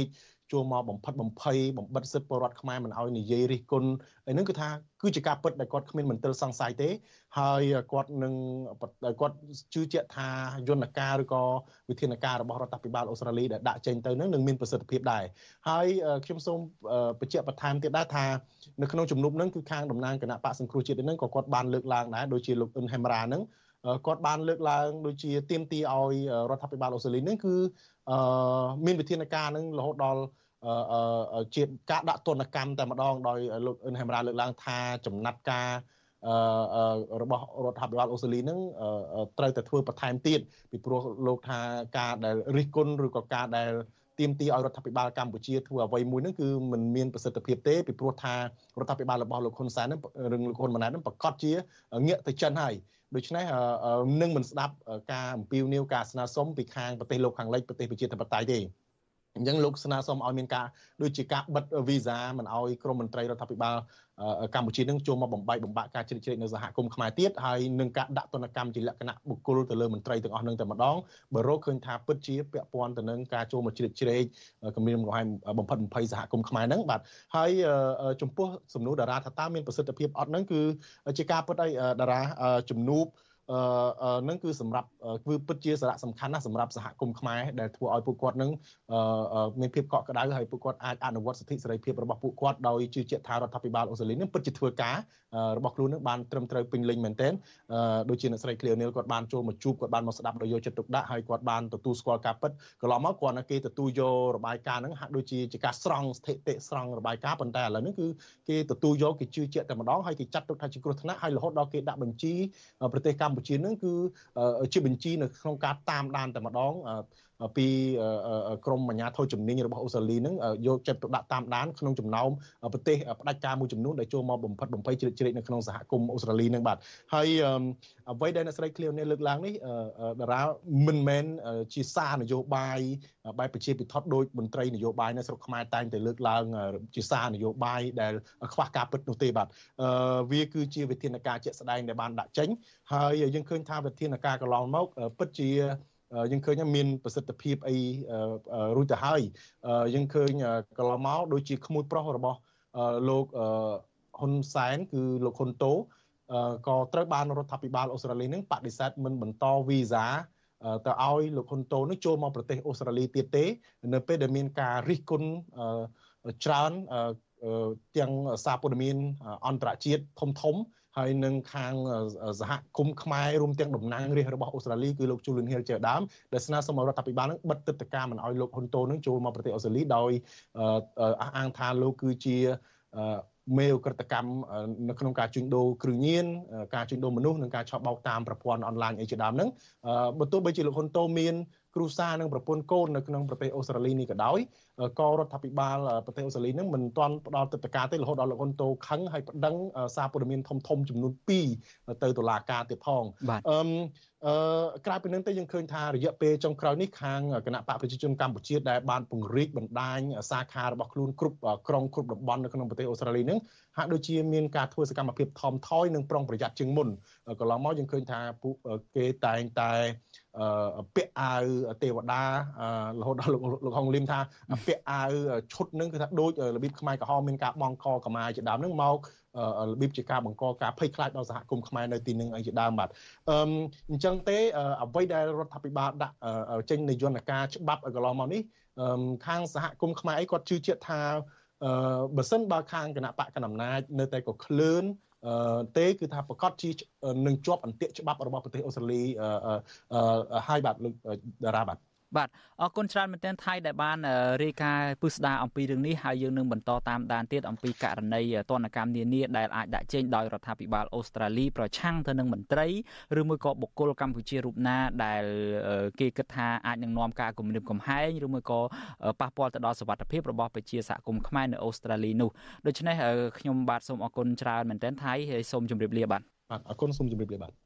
ចូលមកបំផិតបំភ័យបំបិទសិទ្ធិពលរដ្ឋខ្មែរមិនឲ្យនិយាយរិះគន់ហើយនឹងគឺថាគឺជាការពិតដែលគាត់គ្មានមន្ទិលសង្ស័យទេហើយគាត់ជឿជាក់ថាយន្តការឬក៏វិធានការរបស់រដ្ឋាភិបាលអូស្ត្រាលីដែលដាក់ចេញទៅនឹងមានប្រសិទ្ធភាពដែរហើយខ្ញុំសូមបញ្ជាក់បន្ថែមទៀតដែរថានៅក្នុងជំនុំនឹងគឺខាងតំណាងគណៈបកសង្គ្រោះជាតិនឹងក៏គាត់បានលើកឡើងដែរដូចជាលោកអ៊ុនហេមរ៉ានឹងគាត់បានលើកឡើងដូចជាទាមទារឲ្យរដ្ឋាភិបាលអូស្ត្រាលីនឹងគឺមានវិធានការនឹងរហូតដល់ជាការដាក់ទណ្ឌកម្មតែម្ដងដោយលោកអ៊ុនហេមរ៉ាលើកឡើងថាចំណាត់ការរបស់រដ្ឋាភិបាលអូស្ត្រាលីនឹងត្រូវតែធ្វើបន្ថែមទៀតពីព្រោះលោកថាការដែលរិះគន់ឬក៏ការដែលទាមទារឲ្យរដ្ឋាភិបាលកម្ពុជាធ្វើអ្វីមួយហ្នឹងគឺมันមានប្រសិទ្ធភាពទេពីព្រោះថារដ្ឋាភិបាលរបស់លោកហ៊ុនសែនហ្នឹងឬលោកហ៊ុនម៉ាណែតហ្នឹងប្រកាសជាងាកទៅចិនហើយដូច្នេះនឹងមិនស្ដាប់ការអំពាវនាវការស្នើសុំពីខាងប្រទេសលោកខាងលិចប្រទេសប្រជាធិបតេយ្យទេអញ្ចឹងលោកស្នើសុំឲ្យមានការដូចជាការបិទវីសាមិនឲ្យក្រមមន្ត្រីរដ្ឋាភិបាលកម្ពុជានឹងចូលមកបំបាក់ការជ្រៀតជ្រែកនៅសហគមន៍ខ្មែរទៀតហើយនឹងការដាក់ទណ្ឌកម្មជាលក្ខណៈបុគ្គលទៅលើមន្ត្រីទាំងអស់នឹងតែម្ដងបើរកឃើញថាពិតជាពាក់ព័ន្ធទៅនឹងការចូលមកជ្រៀតជ្រែកគំរាមកំហែងបំផិតបំភ័យសហគមន៍ខ្មែរហ្នឹងបាទហើយចំពោះសំណួរតារាថាតើមានប្រសិទ្ធភាពអត់ហ្នឹងគឺជាការពិតឲ្យតារាជំនួបនឹងគឺសម្រាប់គឺពិតជាសារៈសំខាន់ណាស់សម្រាប់សហគមន៍ខ្មែរដែលធ្វើឲ្យពួកគាត់នឹងមានភាពកក់ក្ដៅហើយពួកគាត់អាចអនុវត្តសិទ្ធិសេរីភាពរបស់ពួកគាត់ដោយជឿជាក់ថារដ្ឋាភិបាលអូស្ត្រាលីនឹងពិតជាធ្វើការរបស់ខ្លួននឹងបានត្រឹមត្រូវពេញលេញមែនទែនដូចជាអ្នកស្រី Clear Neil គាត់បានចូលមកជួបគាត់បានមកស្ដាប់ដោយយកចិត្តទុកដាក់ហើយគាត់បានទទួលស្គាល់ការពិតកន្លងមកគាត់គេទទួលយករបាយការណ៍ហ្នឹងហាក់ដូចជាការស្រង់ស្ថិតិស្រង់របាយការណ៍ប៉ុន្តែឥឡូវនេះគឺគេទទួលយកគេជឿជាក់តែម្ដងហើយគេចាត់ទុកថាជាគ្រោះថ្នាក់ហើយរហូតដល់គេដាក់បញ្ជីប្រទេសកម្ពុជានឹងគឺជាបញ្ជីនៅក្នុងការតាមដានតែម្ដងពីក្រមអាជ្ញាធរជំនាញរបស់អូស្ត្រាលីនឹងយកចិត្តទុកដាក់តាមដានក្នុងចំណោមប្រទេសផ្ដាច់ការមួយចំនួនដែលចូលមកបំផិតបំភ័យជ្រៀតជ្រែកនៅក្នុងសហគមន៍អូស្ត្រាលីនឹងបាទហើយអ្វីដែលអ្នកស្រី Clear នេះលើកឡើងនេះតារាមិនមែនជាសារនយោបាយបែបប្រជាពិធដោយមន្ត្រីនយោបាយនៅស្រុកខ្មែរតែងតែលើកឡើងជាសារនយោបាយដែលខ្វះការពិតនោះទេបាទវាគឺជាវិធានការជាក់ស្ដែងដែលបានដាក់ចេញហើយយើងឃើញថាវិធានការកន្លងមកពិតជាយើងឃើញមានប្រសិទ្ធភាពអីរួចទៅហើយយើងឃើញកន្លងមកដូចជាក្មួយប្រុសរបស់លោកហ៊ុនសែនគឺលោកហ៊ុនតូក៏ត្រូវបានរដ្ឋាភិបាលអូស្ត្រាលីនឹងបដិសេធមិនបន្តវីសាទៅឲ្យលោកហ៊ុនតូនឹងចូលមកប្រទេសអូស្ត្រាលីទៀតទេនៅពេលដែលមានការរិះគន់ច្រើនទាំងសារព័ត៌មានអន្តរជាតិធំហើយនឹងខាងសហគមន៍ខ្មែររួមទាំងតំណាងរាស្ត្ររបស់អូស្ត្រាលីគឺលោក Julian Hill ជាដើមដែលស្នើសុំរដ្ឋាភិបាលនឹងបិទទឹកដីការមិនឲ្យលោកហ៊ុនតូនឹងចូលមកប្រទេសអូស្ត្រាលីដោយអះអាងថាលោកគឺជាមេឧក្រិដ្ឋកម្មនៅក្នុងការជួញដូរគ្រឿងញៀនការជួញដូរមនុស្សនិងការឆបោកតាមប្រព័ន្ធអនឡាញអីជាដើមហ្នឹងបើទោះបីជាលោកហ៊ុនតូមានគ្រួសារនិងប្រពន្ធកូននៅក្នុងប្រទេសអូស្ត្រាលីនេះក៏ដោយក៏រដ្ឋាភិបាលប្រទេសអូស្ត្រាលីនឹងមិនទាន់ផ្ដល់ទឹកដីការទេរហូតដល់លោកហ៊ុនតូខឹងហើយប្តឹងសារព័ត៌មានធំចំនួន2ទៅតុលាការទៀតផងក្រៅពីនេះទៅយើងឃើញថារយៈពេលចុងក្រោយនេះខាងគណៈបកប្រជាជនកម្ពុជាដែលបានពង្រីកបណ្ដាញសាខារបស់ខ្លួនគ្រប់ក្រុងគ្រប់តំបន់នៅក្នុងប្រទេសអូស្ត្រាលីនឹងហាក់ដូចជាមានការធ្វើសកម្មភាពថមថយនិងប្រុងប្រយ័ត្នជាងមុនកន្លងមកយើងឃើញថាពួកគេតែងតែពាក់អាវទេវតារហូតដល់លោកហុងលឹមថាពាក់អាវឈុតនឹងគឺថាដូចរបៀបខ្មែរក្រហមមានការបង់ខកម្មាជាដើមនឹងមករបៀបជាការបង្កការភ័យខ្លាចដល់សហគមន៍ខ្មែរនៅទីនឹងអីជាដើមបាទអញ្ចឹងទេអ្វីដែលរដ្ឋាភិបាលដាក់ចេញនៃយន្តការច្បាប់កន្លងមកនេះខាងសហគមន៍ខ្មែរអីគាត់ជឿជាក់ថាបើសិនបើខាងគណៈបកកណ្ដាលអំណាចនៅតែក៏ឃ្លឿនទេគឺថាប្រកាសជានឹងជាប់អន្ទាក់ច្បាប់របស់ប្រទេសអូស្ត្រាលីហើយបាទលោកតារាបាទបាទអរគុណច្រើនមែនទែនថៃដែលបានរាយការណ៍ពិស្ដារអំពីរឿងនេះហើយយើងនឹងបន្តតាមដានទៀតអំពីករណីទណ្ឌកម្មនានាដែលអាចដាក់ចេញដោយរដ្ឋាភិបាលអូស្ត្រាលីប្រឆាំងទៅនឹងមន្ត្រីឬមួយក៏បុគ្គលកម្ពុជារូបណាដែលគេគិតថាអាចនឹងនាំការគំរាមកំហែងឬមួយក៏ប៉ះពាល់ទៅដល់សុវត្ថិភាពរបស់ប្រជាសហគមន៍ខ្មែរនៅអូស្ត្រាលីនោះដូច្នេះខ្ញុំបាទសូមអរគុណច្រើនមែនទែនថៃហើយសូមជម្រាបលាបាទអរគុណសូមជម្រាបលាបាទ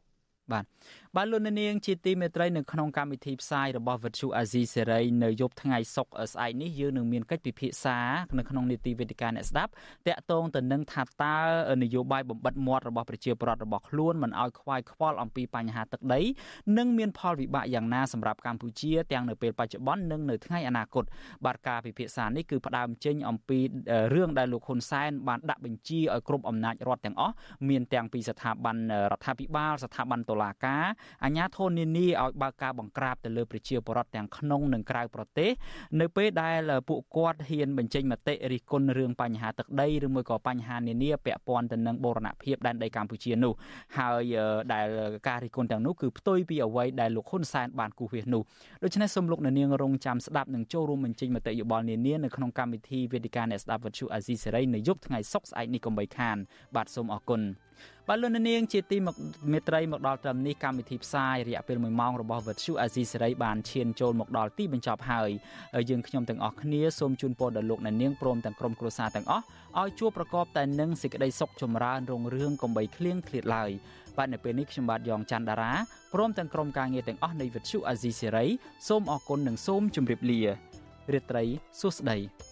បាទលោកនាងជាទីមេត្រីនៅក្នុងកម្មវិធីផ្សាយរបស់វិទ្យុអាស៊ីសេរីនៅយប់ថ្ងៃសុក្រស្អែកនេះយើងនឹងមានកិច្ចពិភាក្សានៅក្នុងនីតិវេទិកាអ្នកស្ដាប់តាក់ទងទៅនឹងថាតើនយោបាយបំបិទមាត់របស់ប្រជាពលរដ្ឋរបស់ខ្លួនមិនឲ្យខ្វាយខ្វល់អំពីបញ្ហាទឹកដីនិងមានផលវិបាកយ៉ាងណាសម្រាប់កម្ពុជាទាំងនៅពេលបច្ចុប្បន្ននិងនៅថ្ងៃអនាគតបាទការពិភាក្សានេះគឺផ្ដើមចេញអំពីរឿងដែលលោកហ៊ុនសែនបានដាក់បញ្ជាឲ្យគ្រប់អំណាចរដ្ឋទាំងអស់មានទាំងពីស្ថាប័នរដ្ឋាភិបាលស្ថាប័នតុលាការអាជ្ញាធរនានាឲ្យបើកការបង្ក្រាបទៅលើប្រជាពលរដ្ឋទាំងក្នុងនិងក្រៅប្រទេសនៅពេលដែលពួកគាត់ហ៊ានបញ្ចេញមតិរិះគន់រឿងបញ្ហាទឹកដីឬមួយក៏បញ្ហានានាពាក់ព័ន្ធទៅនឹងបូរណភាពដែនដីកម្ពុជានោះហើយដែលការរិះគន់ទាំងនោះគឺផ្ទុយពីអ្វីដែលលោកហ៊ុនសែនបានគូសវាសនោះដូច្នេះសូមលោកអ្នកនាងរងចាំស្ដាប់និងចូលរួមបញ្ចេញមតិយោបល់នានានៅក្នុងកម្មវិធីវេទិកាអ្នកស្ដាប់វិទ្យុអាស៊ីសេរីនៅយប់ថ្ងៃសុក្រស្អែកនេះកុំបីខានបាទសូមអរគុណបាទលោកនាងជាទីមេត្រីមកដល់ត្រឹមនេះកម្មវិធីផ្សាយរយៈពេល1ម៉ោងរបស់វិទ្យុអាស៊ីសេរីបានឈានចូលមកដល់ទីបញ្ចប់ហើយយើងខ្ញុំទាំងអស់គ្នាសូមជូនពរដល់លោកនាងព្រមទាំងក្រុមគ្រួសារទាំងអស់ឲ្យជួបប្រកបតែនឹងសេចក្តីសុខចម្រើនរុងរឿងកុំបីឃ្លៀងឃ្លាតឡើយបាទនៅពេលនេះខ្ញុំបាទយ៉ងច័ន្ទតារាព្រមទាំងក្រុមការងារទាំងអស់នៃវិទ្យុអាស៊ីសេរីសូមអរគុណនិងសូមជម្រាបលារាត្រីសួស្តី